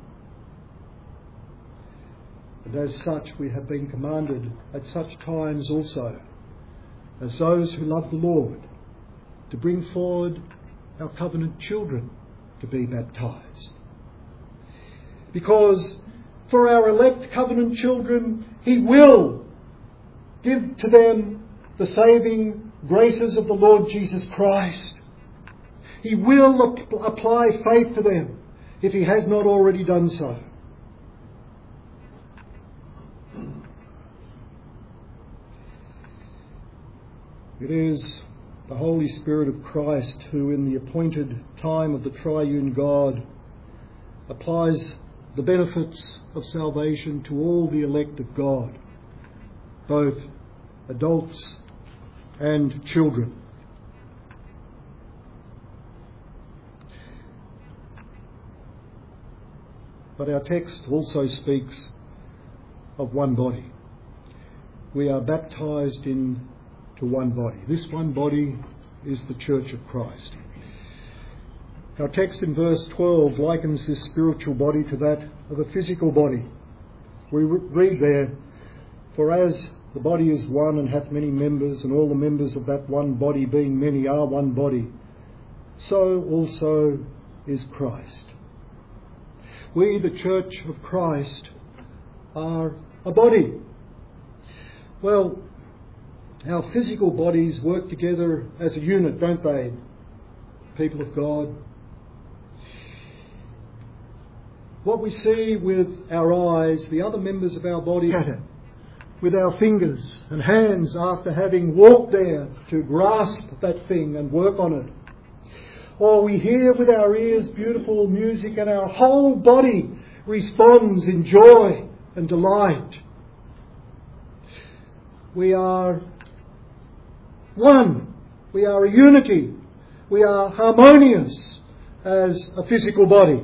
B: And as such, we have been commanded at such times also, as those who love the Lord, to bring forward our covenant children to be baptized. Because for our elect covenant children, he will give to them the saving graces of the Lord Jesus Christ. He will ap- apply faith to them if he has not already done so. It is the Holy Spirit of Christ who, in the appointed time of the triune God, applies the benefits of salvation to all the elect of God, both adults and children. But our text also speaks of one body. We are baptized into one body. This one body is the Church of Christ. Our text in verse twelve likens this spiritual body to that of a physical body. We read there, "For as the body is one and hath many members, and all the members of that one body being many are one body, so also is Christ." We, the Church of Christ, are a body. Well, our physical bodies work together as a unit, don't they, people of God? What we see with our eyes, the other members of our body at it, with our fingers and hands after having walked there to grasp that thing and work on it. Or we hear with our ears beautiful music and our whole body responds in joy and delight. We are one. We are a unity. We are harmonious as a physical body.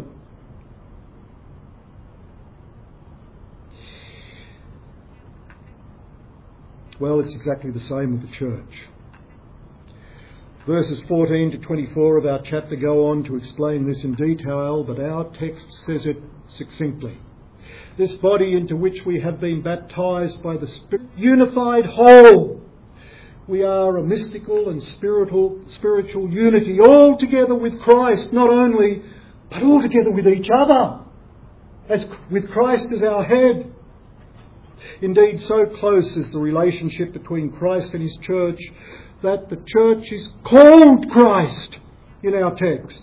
B: Well, it's exactly the same with the church. Verses fourteen to twenty-four of our chapter go on to explain this in detail, but our text says it succinctly. This body into which we have been baptized by the Spirit, unified whole. We are a mystical and spiritual, spiritual unity, all together with Christ, not only, but all together with each other, as with Christ as our head. Indeed, so close is the relationship between Christ and his church that the church is called Christ in our text.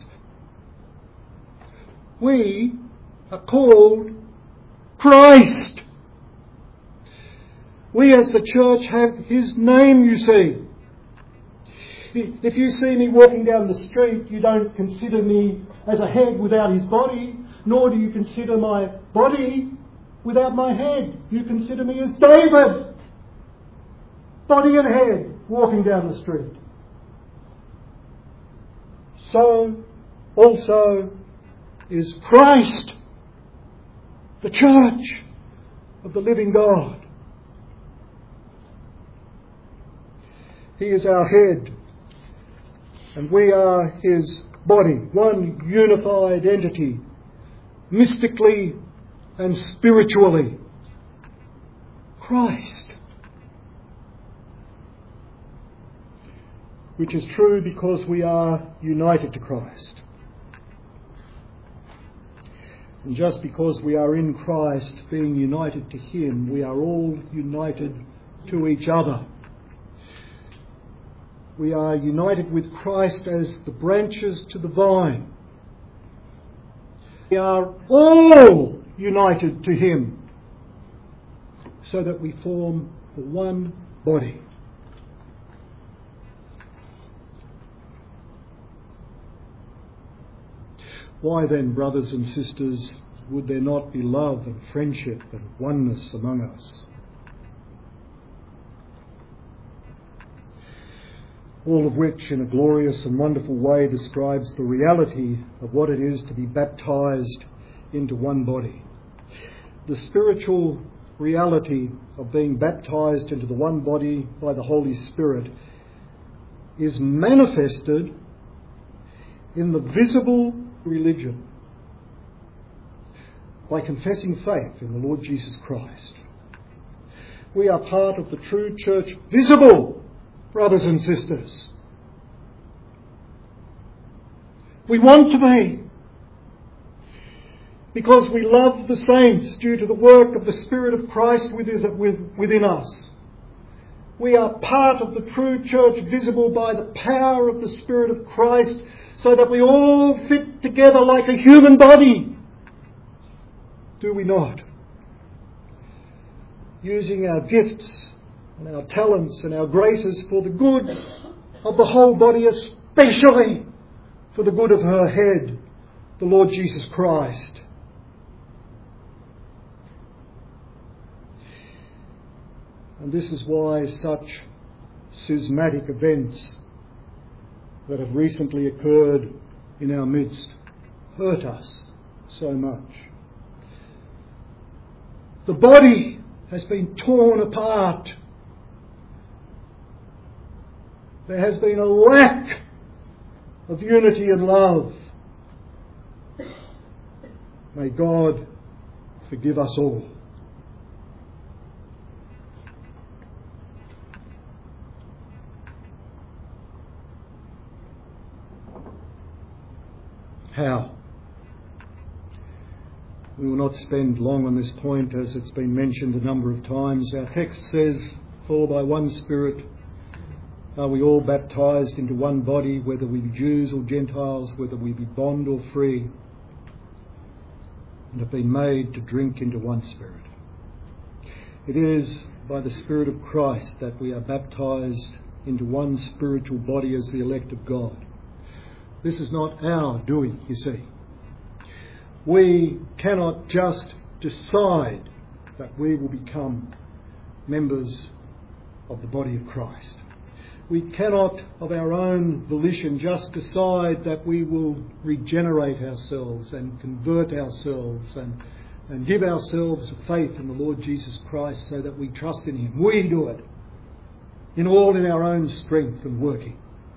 B: We are called Christ. We as the church have his name, you see. If you see me walking down the street, you don't consider me as a head without his body, nor do you consider my body without my head. You consider me as David, body and head, walking down the street. So also is Christ, the church of the living God. He is our head, and we are his body, one unified entity, mystically and spiritually. Christ. Which is true because we are united to Christ. And just because we are in Christ, being united to him, we are all united to each other. We are united with Christ as the branches to the vine. We are all united to him so that we form the one body. Why then, brothers and sisters, would there not be love and friendship and oneness among us? All of which in a glorious and wonderful way describes the reality of what it is to be baptized into one body. The spiritual reality of being baptized into the one body by the Holy Spirit is manifested in the visible religion by confessing faith in the Lord Jesus Christ. We are part of the true church, visible, brothers and sisters. We want to be, because we love the saints due to the work of the Spirit of Christ within us. We are part of the true church, visible by the power of the Spirit of Christ, so that we all fit together like a human body. Do we not? Using our gifts and our talents and our graces for the good of the whole body, especially for the good of her head, the Lord Jesus Christ. And this is why such schismatic events that have recently occurred in our midst hurt us so much. The body has been torn apart. There has been a lack of unity and love. May God forgive us all. How? We will not spend long on this point, as it's been mentioned a number of times. Our text says, "For by one Spirit are we all baptised into one body, whether we be Jews or Gentiles, whether we be bond or free, and have been made to drink into one Spirit." It is by the Spirit of Christ that we are baptised into one spiritual body as the elect of God. This is not our doing, you see. We cannot just decide that we will become members of the body of Christ. We cannot, of our own volition, just decide that we will regenerate ourselves and convert ourselves and, and give ourselves a faith in the Lord Jesus Christ so that we trust in Him. We do it in all in our own strength and working.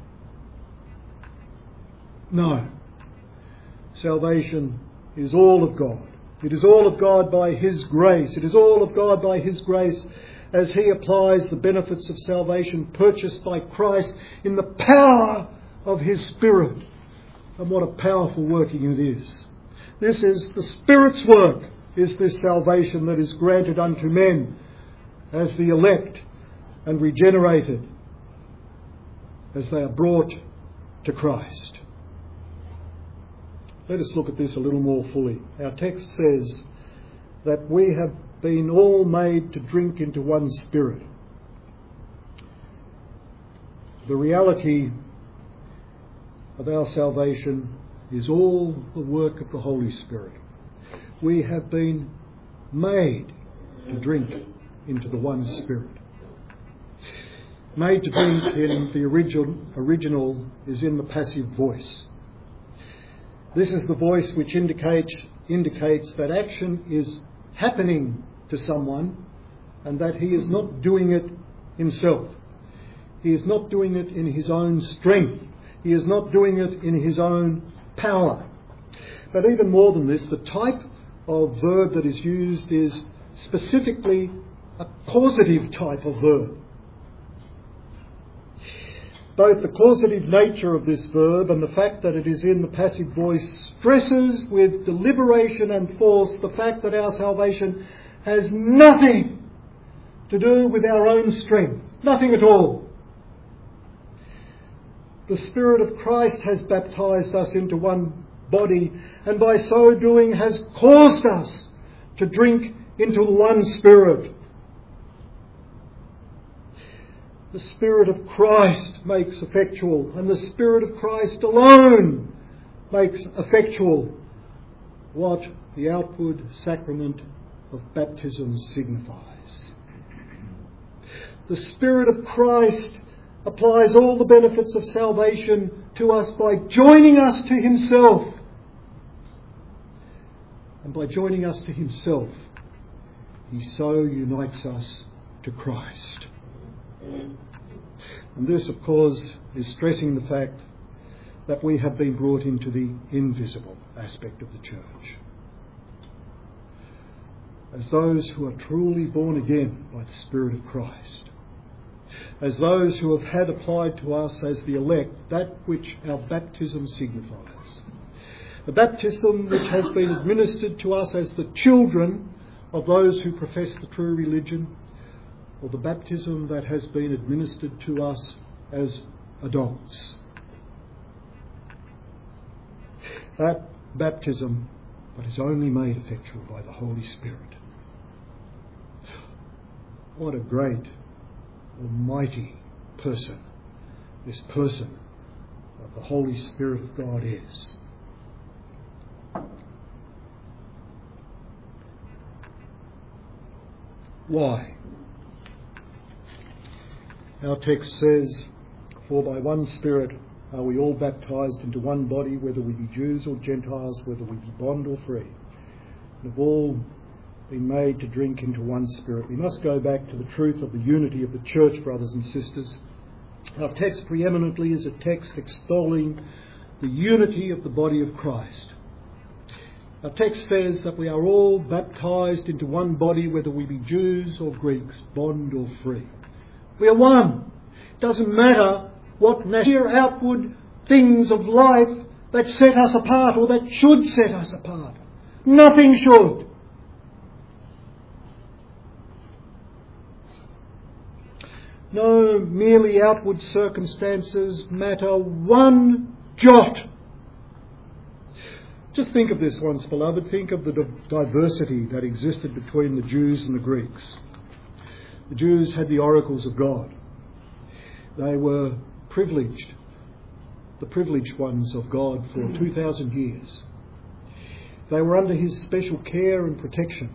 B: No. Salvation is all of God. It is all of God by His grace. It is all of God by His grace as He applies the benefits of salvation purchased by Christ in the power of His Spirit. And what a powerful working it is. This is the Spirit's work, is this salvation that is granted unto men as the elect and regenerated as they are brought to Christ. Let us look at this a little more fully. Our text says that we have been all made to drink into one Spirit. The reality of our salvation is all the work of the Holy Spirit. We have been made to drink into the one Spirit. Made to drink in the original, original is in the passive voice. This is the voice which indicates, indicates that action is happening to someone and that he is not doing it himself. He is not doing it in his own strength. He is not doing it in his own power. But even more than this, the type of verb that is used is specifically a causative type of verb. Both the causative nature of this verb and the fact that it is in the passive voice stresses with deliberation and force the fact that our salvation has nothing to do with our own strength. Nothing at all. The Spirit of Christ has baptised us into one body, and by so doing has caused us to drink into one Spirit. The Spirit of Christ makes effectual, and the Spirit of Christ alone makes effectual what the outward sacrament of baptism signifies. The Spirit of Christ applies all the benefits of salvation to us by joining us to Himself. And by joining us to Himself, He so unites us to Christ. And this, of course, is stressing the fact that we have been brought into the invisible aspect of the church. As those who are truly born again by the Spirit of Christ. As those who have had applied to us as the elect that which our baptism signifies. The baptism which has been administered to us as the children of those who profess the true religion, or the baptism that has been administered to us as adults. That baptism, but is only made effectual by the Holy Spirit. What a great almighty person this person of the Holy Spirit of God is. Why? Our text says, "For by one Spirit are we all baptized into one body, whether we be Jews or Gentiles, whether we be bond or free, and have all been made to drink into one Spirit." We must go back to the truth of the unity of the church, brothers and sisters. Our text preeminently is a text extolling the unity of the body of Christ. Our text says that we are all baptized into one body, whether we be Jews or Greeks, bond or free. We are one. It doesn't matter what national outward things of life that set us apart or that should set us apart. Nothing should. No merely outward circumstances matter one jot. Just think of this once, beloved. Think of the diversity that existed between the Jews and the Greeks. The Jews had the oracles of God. They were privileged, the privileged ones of God for two thousand years. They were under his special care and protection.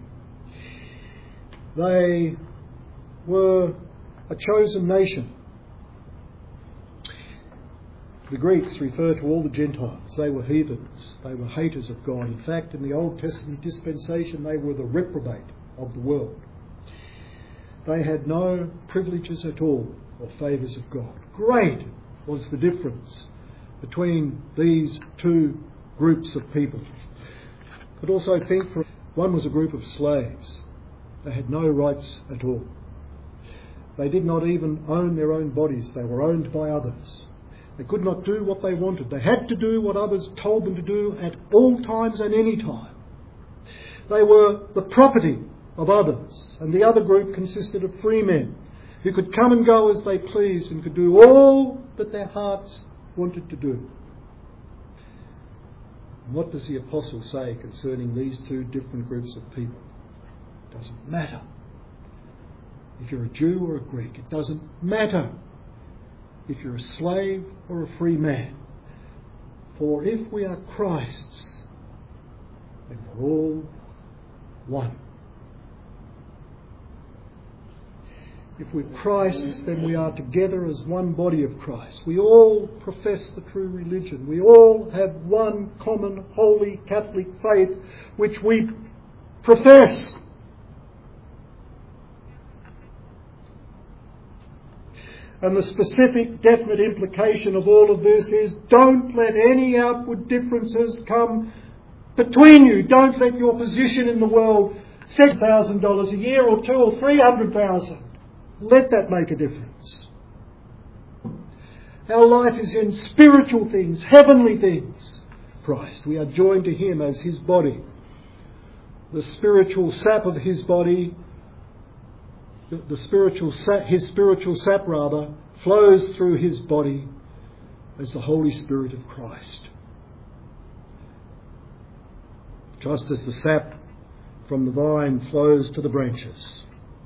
B: They were a chosen nation. The Greeks refer to all the Gentiles. They were heathens. They were haters of God. In fact, in the Old Testament dispensation, they were the reprobate of the world. They had no privileges at all or favours of God. Great was the difference between these two groups of people. But also think, for one was a group of slaves. They had no rights at all. They did not even own their own bodies. They were owned by others. They could not do what they wanted. They had to do what others told them to do at all times and any time. They were the property of others. And the other group consisted of free men who could come and go as they pleased and could do all that their hearts wanted to do. And what does the apostle say concerning these two different groups of people? It doesn't matter. If you're a Jew or a Greek, it doesn't matter if you're a slave or a free man. For if we are Christ's, then we're all one. If we're Christ's, then we are together as one body of Christ. We all profess the true religion. We all have one common holy Catholic faith which we profess. And the specific, definite implication of all of this is, don't let any outward differences come between you. Don't let your position in the world, six thousand dollars a year or two or three hundred thousand, let that make a difference. Our life is in spiritual things, heavenly things. Christ, we are joined to him as his body. The spiritual sap of his body, the spiritual sap, his spiritual sap rather, flows through his body as the Holy Spirit of Christ. Just as the sap from the vine flows to the branches.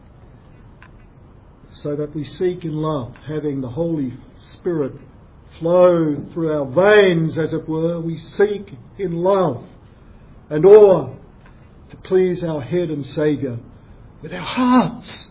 B: So that we seek in love, having the Holy Spirit flow through our veins, as it were, we seek in love and awe to please our head and Saviour with our hearts.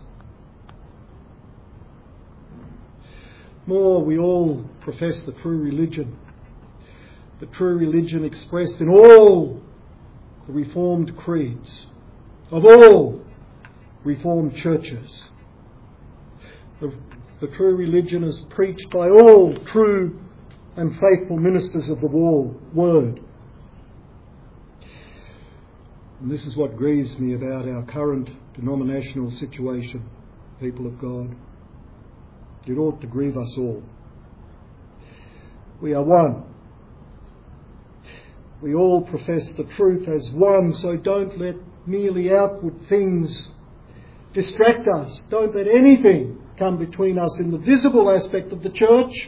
B: More, we all profess the true religion, the true religion expressed in all the Reformed creeds of all Reformed churches. The, the true religion is preached by all true and faithful ministers of the word. And this is what grieves me about our current denominational situation, people of God. It ought to grieve us all. We are one. We all profess the truth as one, so don't let merely outward things distract us. Don't let anything come between us in the visible aspect of the church.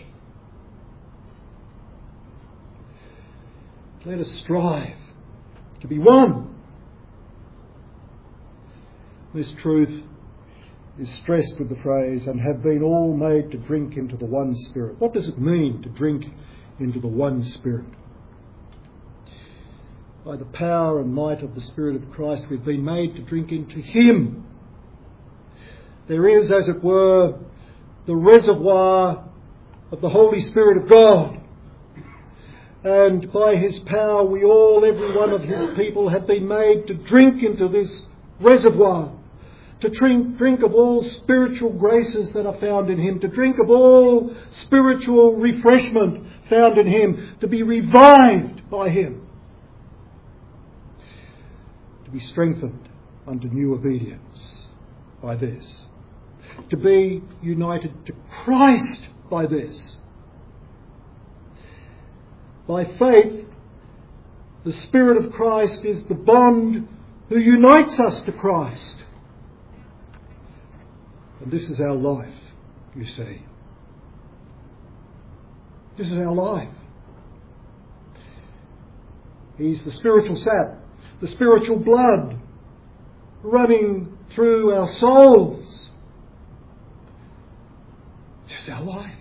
B: Let us strive to be one. This truth is stressed with the phrase, and have been all made to drink into the one Spirit. What does it mean to drink into the one Spirit? By the power and might of the Spirit of Christ, we've been made to drink into Him. There is, as it were, the reservoir of the Holy Spirit of God. And by His power, we all, every one of His people, have been made to drink into this reservoir, to drink, drink of all spiritual graces that are found in Him, to drink of all spiritual refreshment found in Him, to be revived by Him, to be strengthened unto new obedience by this, to be united to Christ by this. By faith, the Spirit of Christ is the bond who unites us to Christ. And this is our life, you see. This is our life. He's the spiritual sap, the spiritual blood running through our souls. This is our life.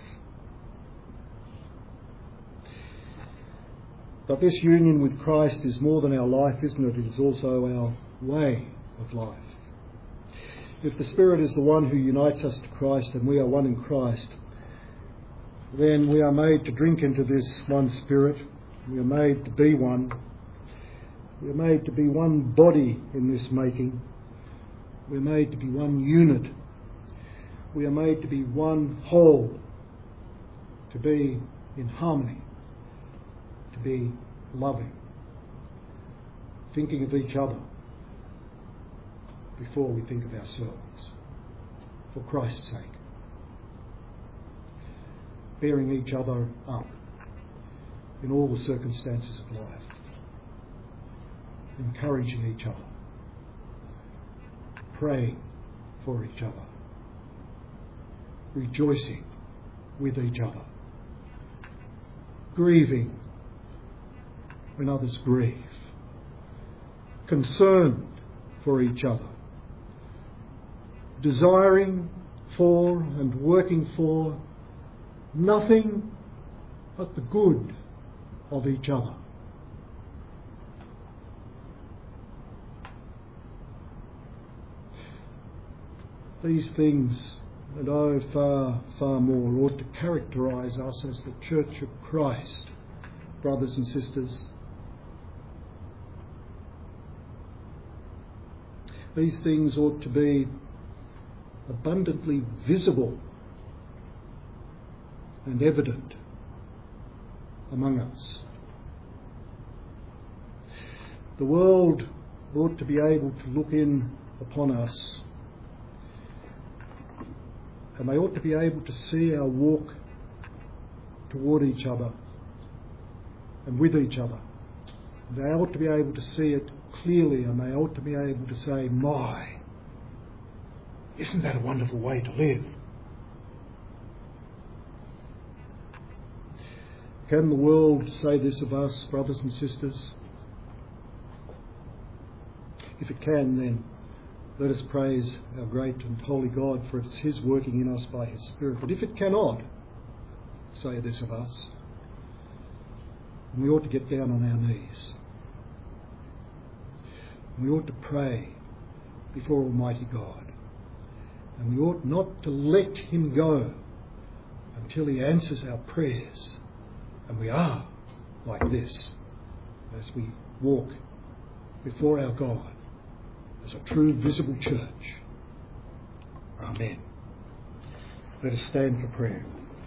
B: But this union with Christ is more than our life, isn't it? It is also our way of life. If the Spirit is the one who unites us to Christ and we are one in Christ, then we are made to drink into this one Spirit. We are made to be one. We are made to be one body in this making. We are made to be one unit. We are made to be one whole, to be in harmony, to be loving, thinking of each other before we think of ourselves, for Christ's sake, bearing each other up in all the circumstances of life, encouraging each other, praying for each other, rejoicing with each other, grieving when others grieve, concerned for each other, desiring for and working for nothing but the good of each other. These things, and oh, far, far more, ought to characterise us as the Church of Christ, brothers and sisters. These things ought to be abundantly visible and evident among us. The world ought to be able to look in upon us, and they ought to be able to see our walk toward each other and with each other. They ought to be able to see it clearly, and they ought to be able to say, my, isn't that a wonderful way to live? Can the world say this of us, brothers and sisters? If it can, then let us praise our great and holy God, for it's His working in us by His Spirit. But if it cannot say this of us, then we ought to get down on our knees. We ought to pray before Almighty God. And we ought not to let Him go until He answers our prayers. And we are like this as we walk before our God as a true visible church. Amen. Let us stand for prayer.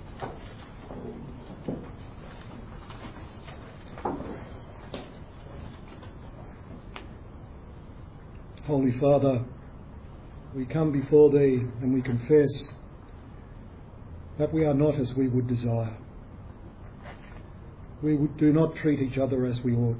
B: Holy Father, we come before Thee and we confess that we are not as we would desire. We do not treat each other as we ought.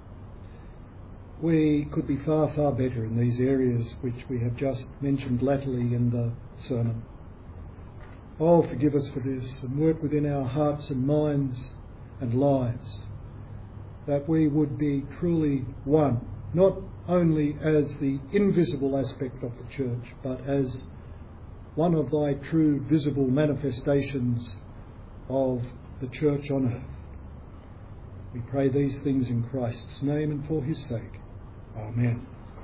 B: We could be far, far better in these areas which we have just mentioned latterly in the sermon. Oh, forgive us for this, and work within our hearts and minds and lives, that we would be truly one, not only as the invisible aspect of the church, but as one of thy true visible manifestations of the church on earth. We pray these things in Christ's name and for his sake. Amen.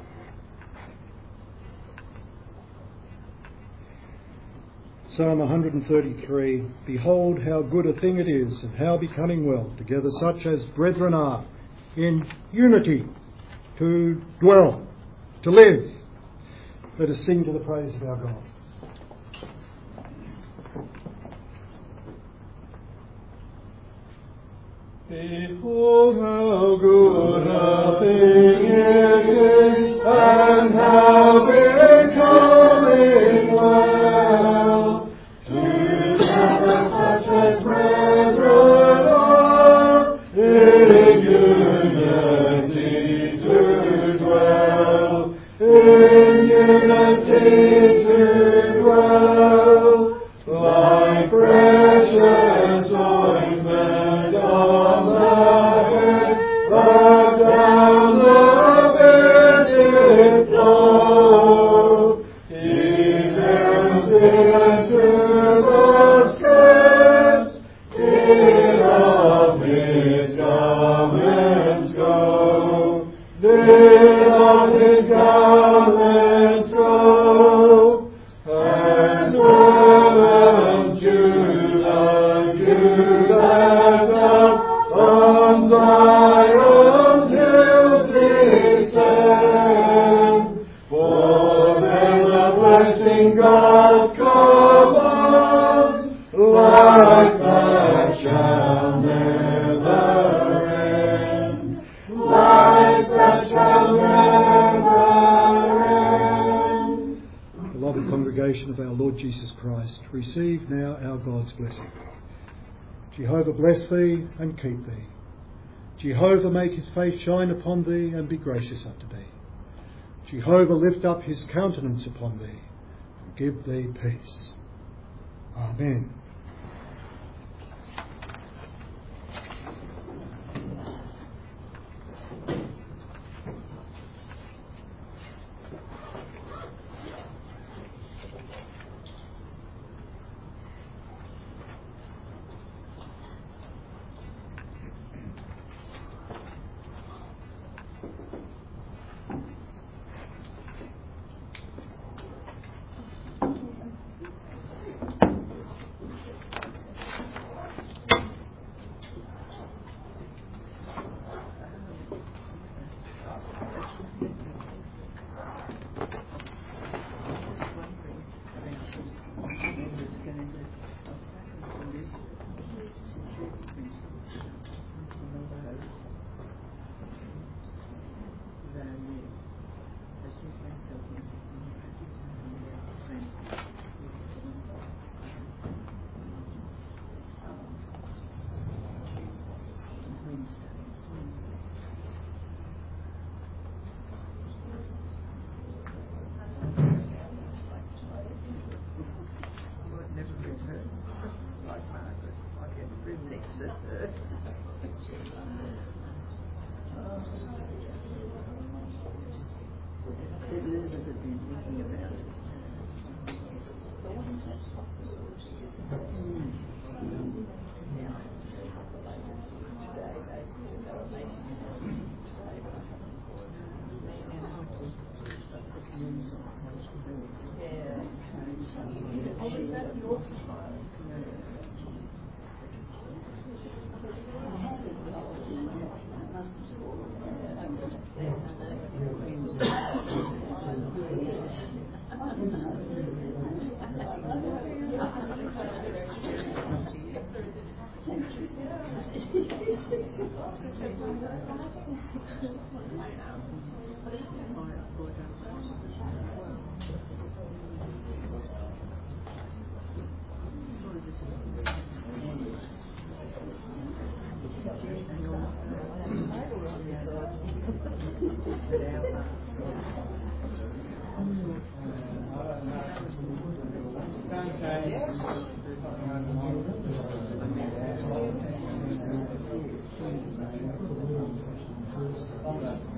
B: Psalm one thirty-three, Behold how good a thing it is, and how becoming well, together such as brethren are, in unity, to dwell, to live. Let us sing to the praise of our God.
C: Behold how good a thing it is, and how becoming well, to gather such as brethren are, in unity to dwell, in unity to dwell, like precious ointment on the head, that down the bended flow, even into the stress, in of his garments go, in of his garments go, and servants Judah, Judah down on Zion's hills descend. For them the blessing God commands, like that shall never end, like that shall never end.
B: Beloved congregation of our Lord Jesus Christ, receive now our God's blessing. Jehovah bless thee and keep thee. Jehovah make his face shine upon thee and be gracious unto thee. Jehovah lift up his countenance upon thee and give thee peace. Amen.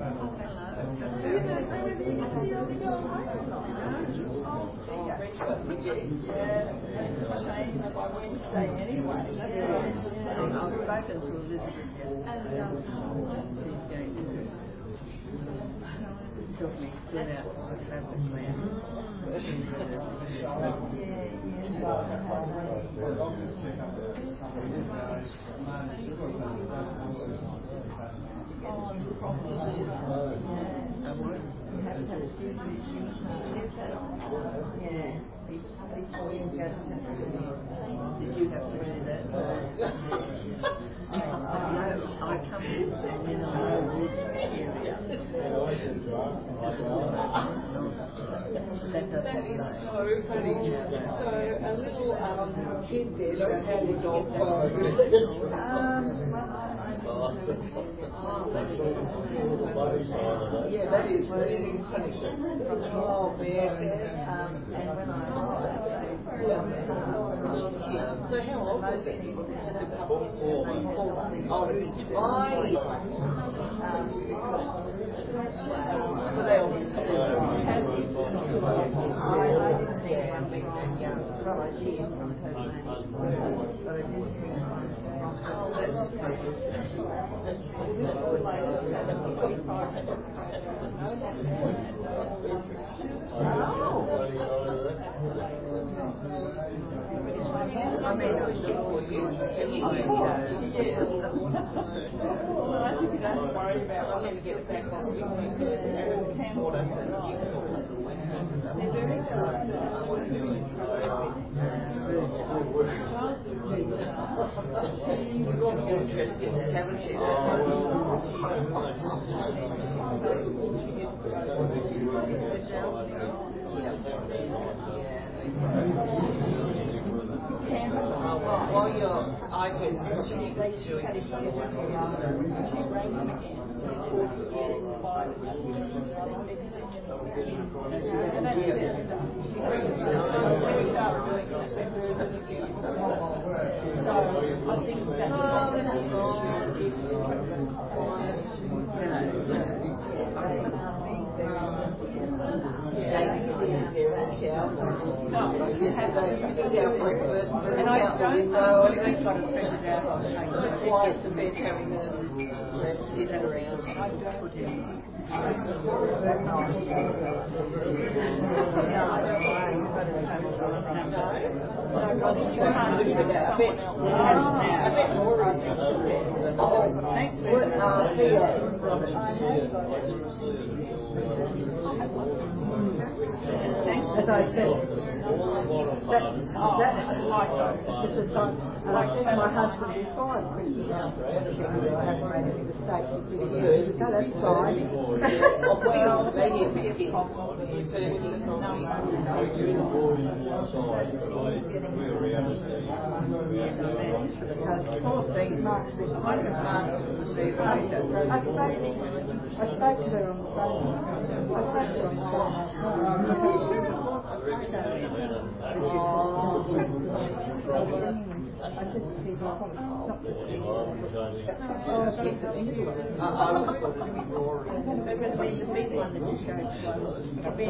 D: Hello. saying by Wednesday anyway. Yeah. I've spoken to Elizabeth yesterday. She's going to took me clear out the traffic man. Did you have to do that? I come in and I know this area. That is so funny. So a little um, kid there, so how did you get yeah, that is really funny. Oh, man. Um, and when I so how old was it? Just a couple of four. Oh, each twice. So they always I didn't see one being that young. Well, I did from her name. But I didn't see one. Oh, that's I mean, it was just for you. Well, I think you don't worry about I'm going to get back on the camera. They're very good. You've got to get interested, haven't you? While you're, I can see you doing and I don't know what they sort of figured out. Why it's the best having the sit around. I don't put him. No, I think you can't do that. I bet, I bet more on this. Oh, thanks. As I said, that, that like this is like, like my husband before Christmas. I haven't made any mistakes. No, that's fine. Well, maybe a bit of I spoke to her on the phone. I spoke to her on the phone. I just said, oh, not the thing. Oh, yes, anyway. They're going to be the big one that you showed.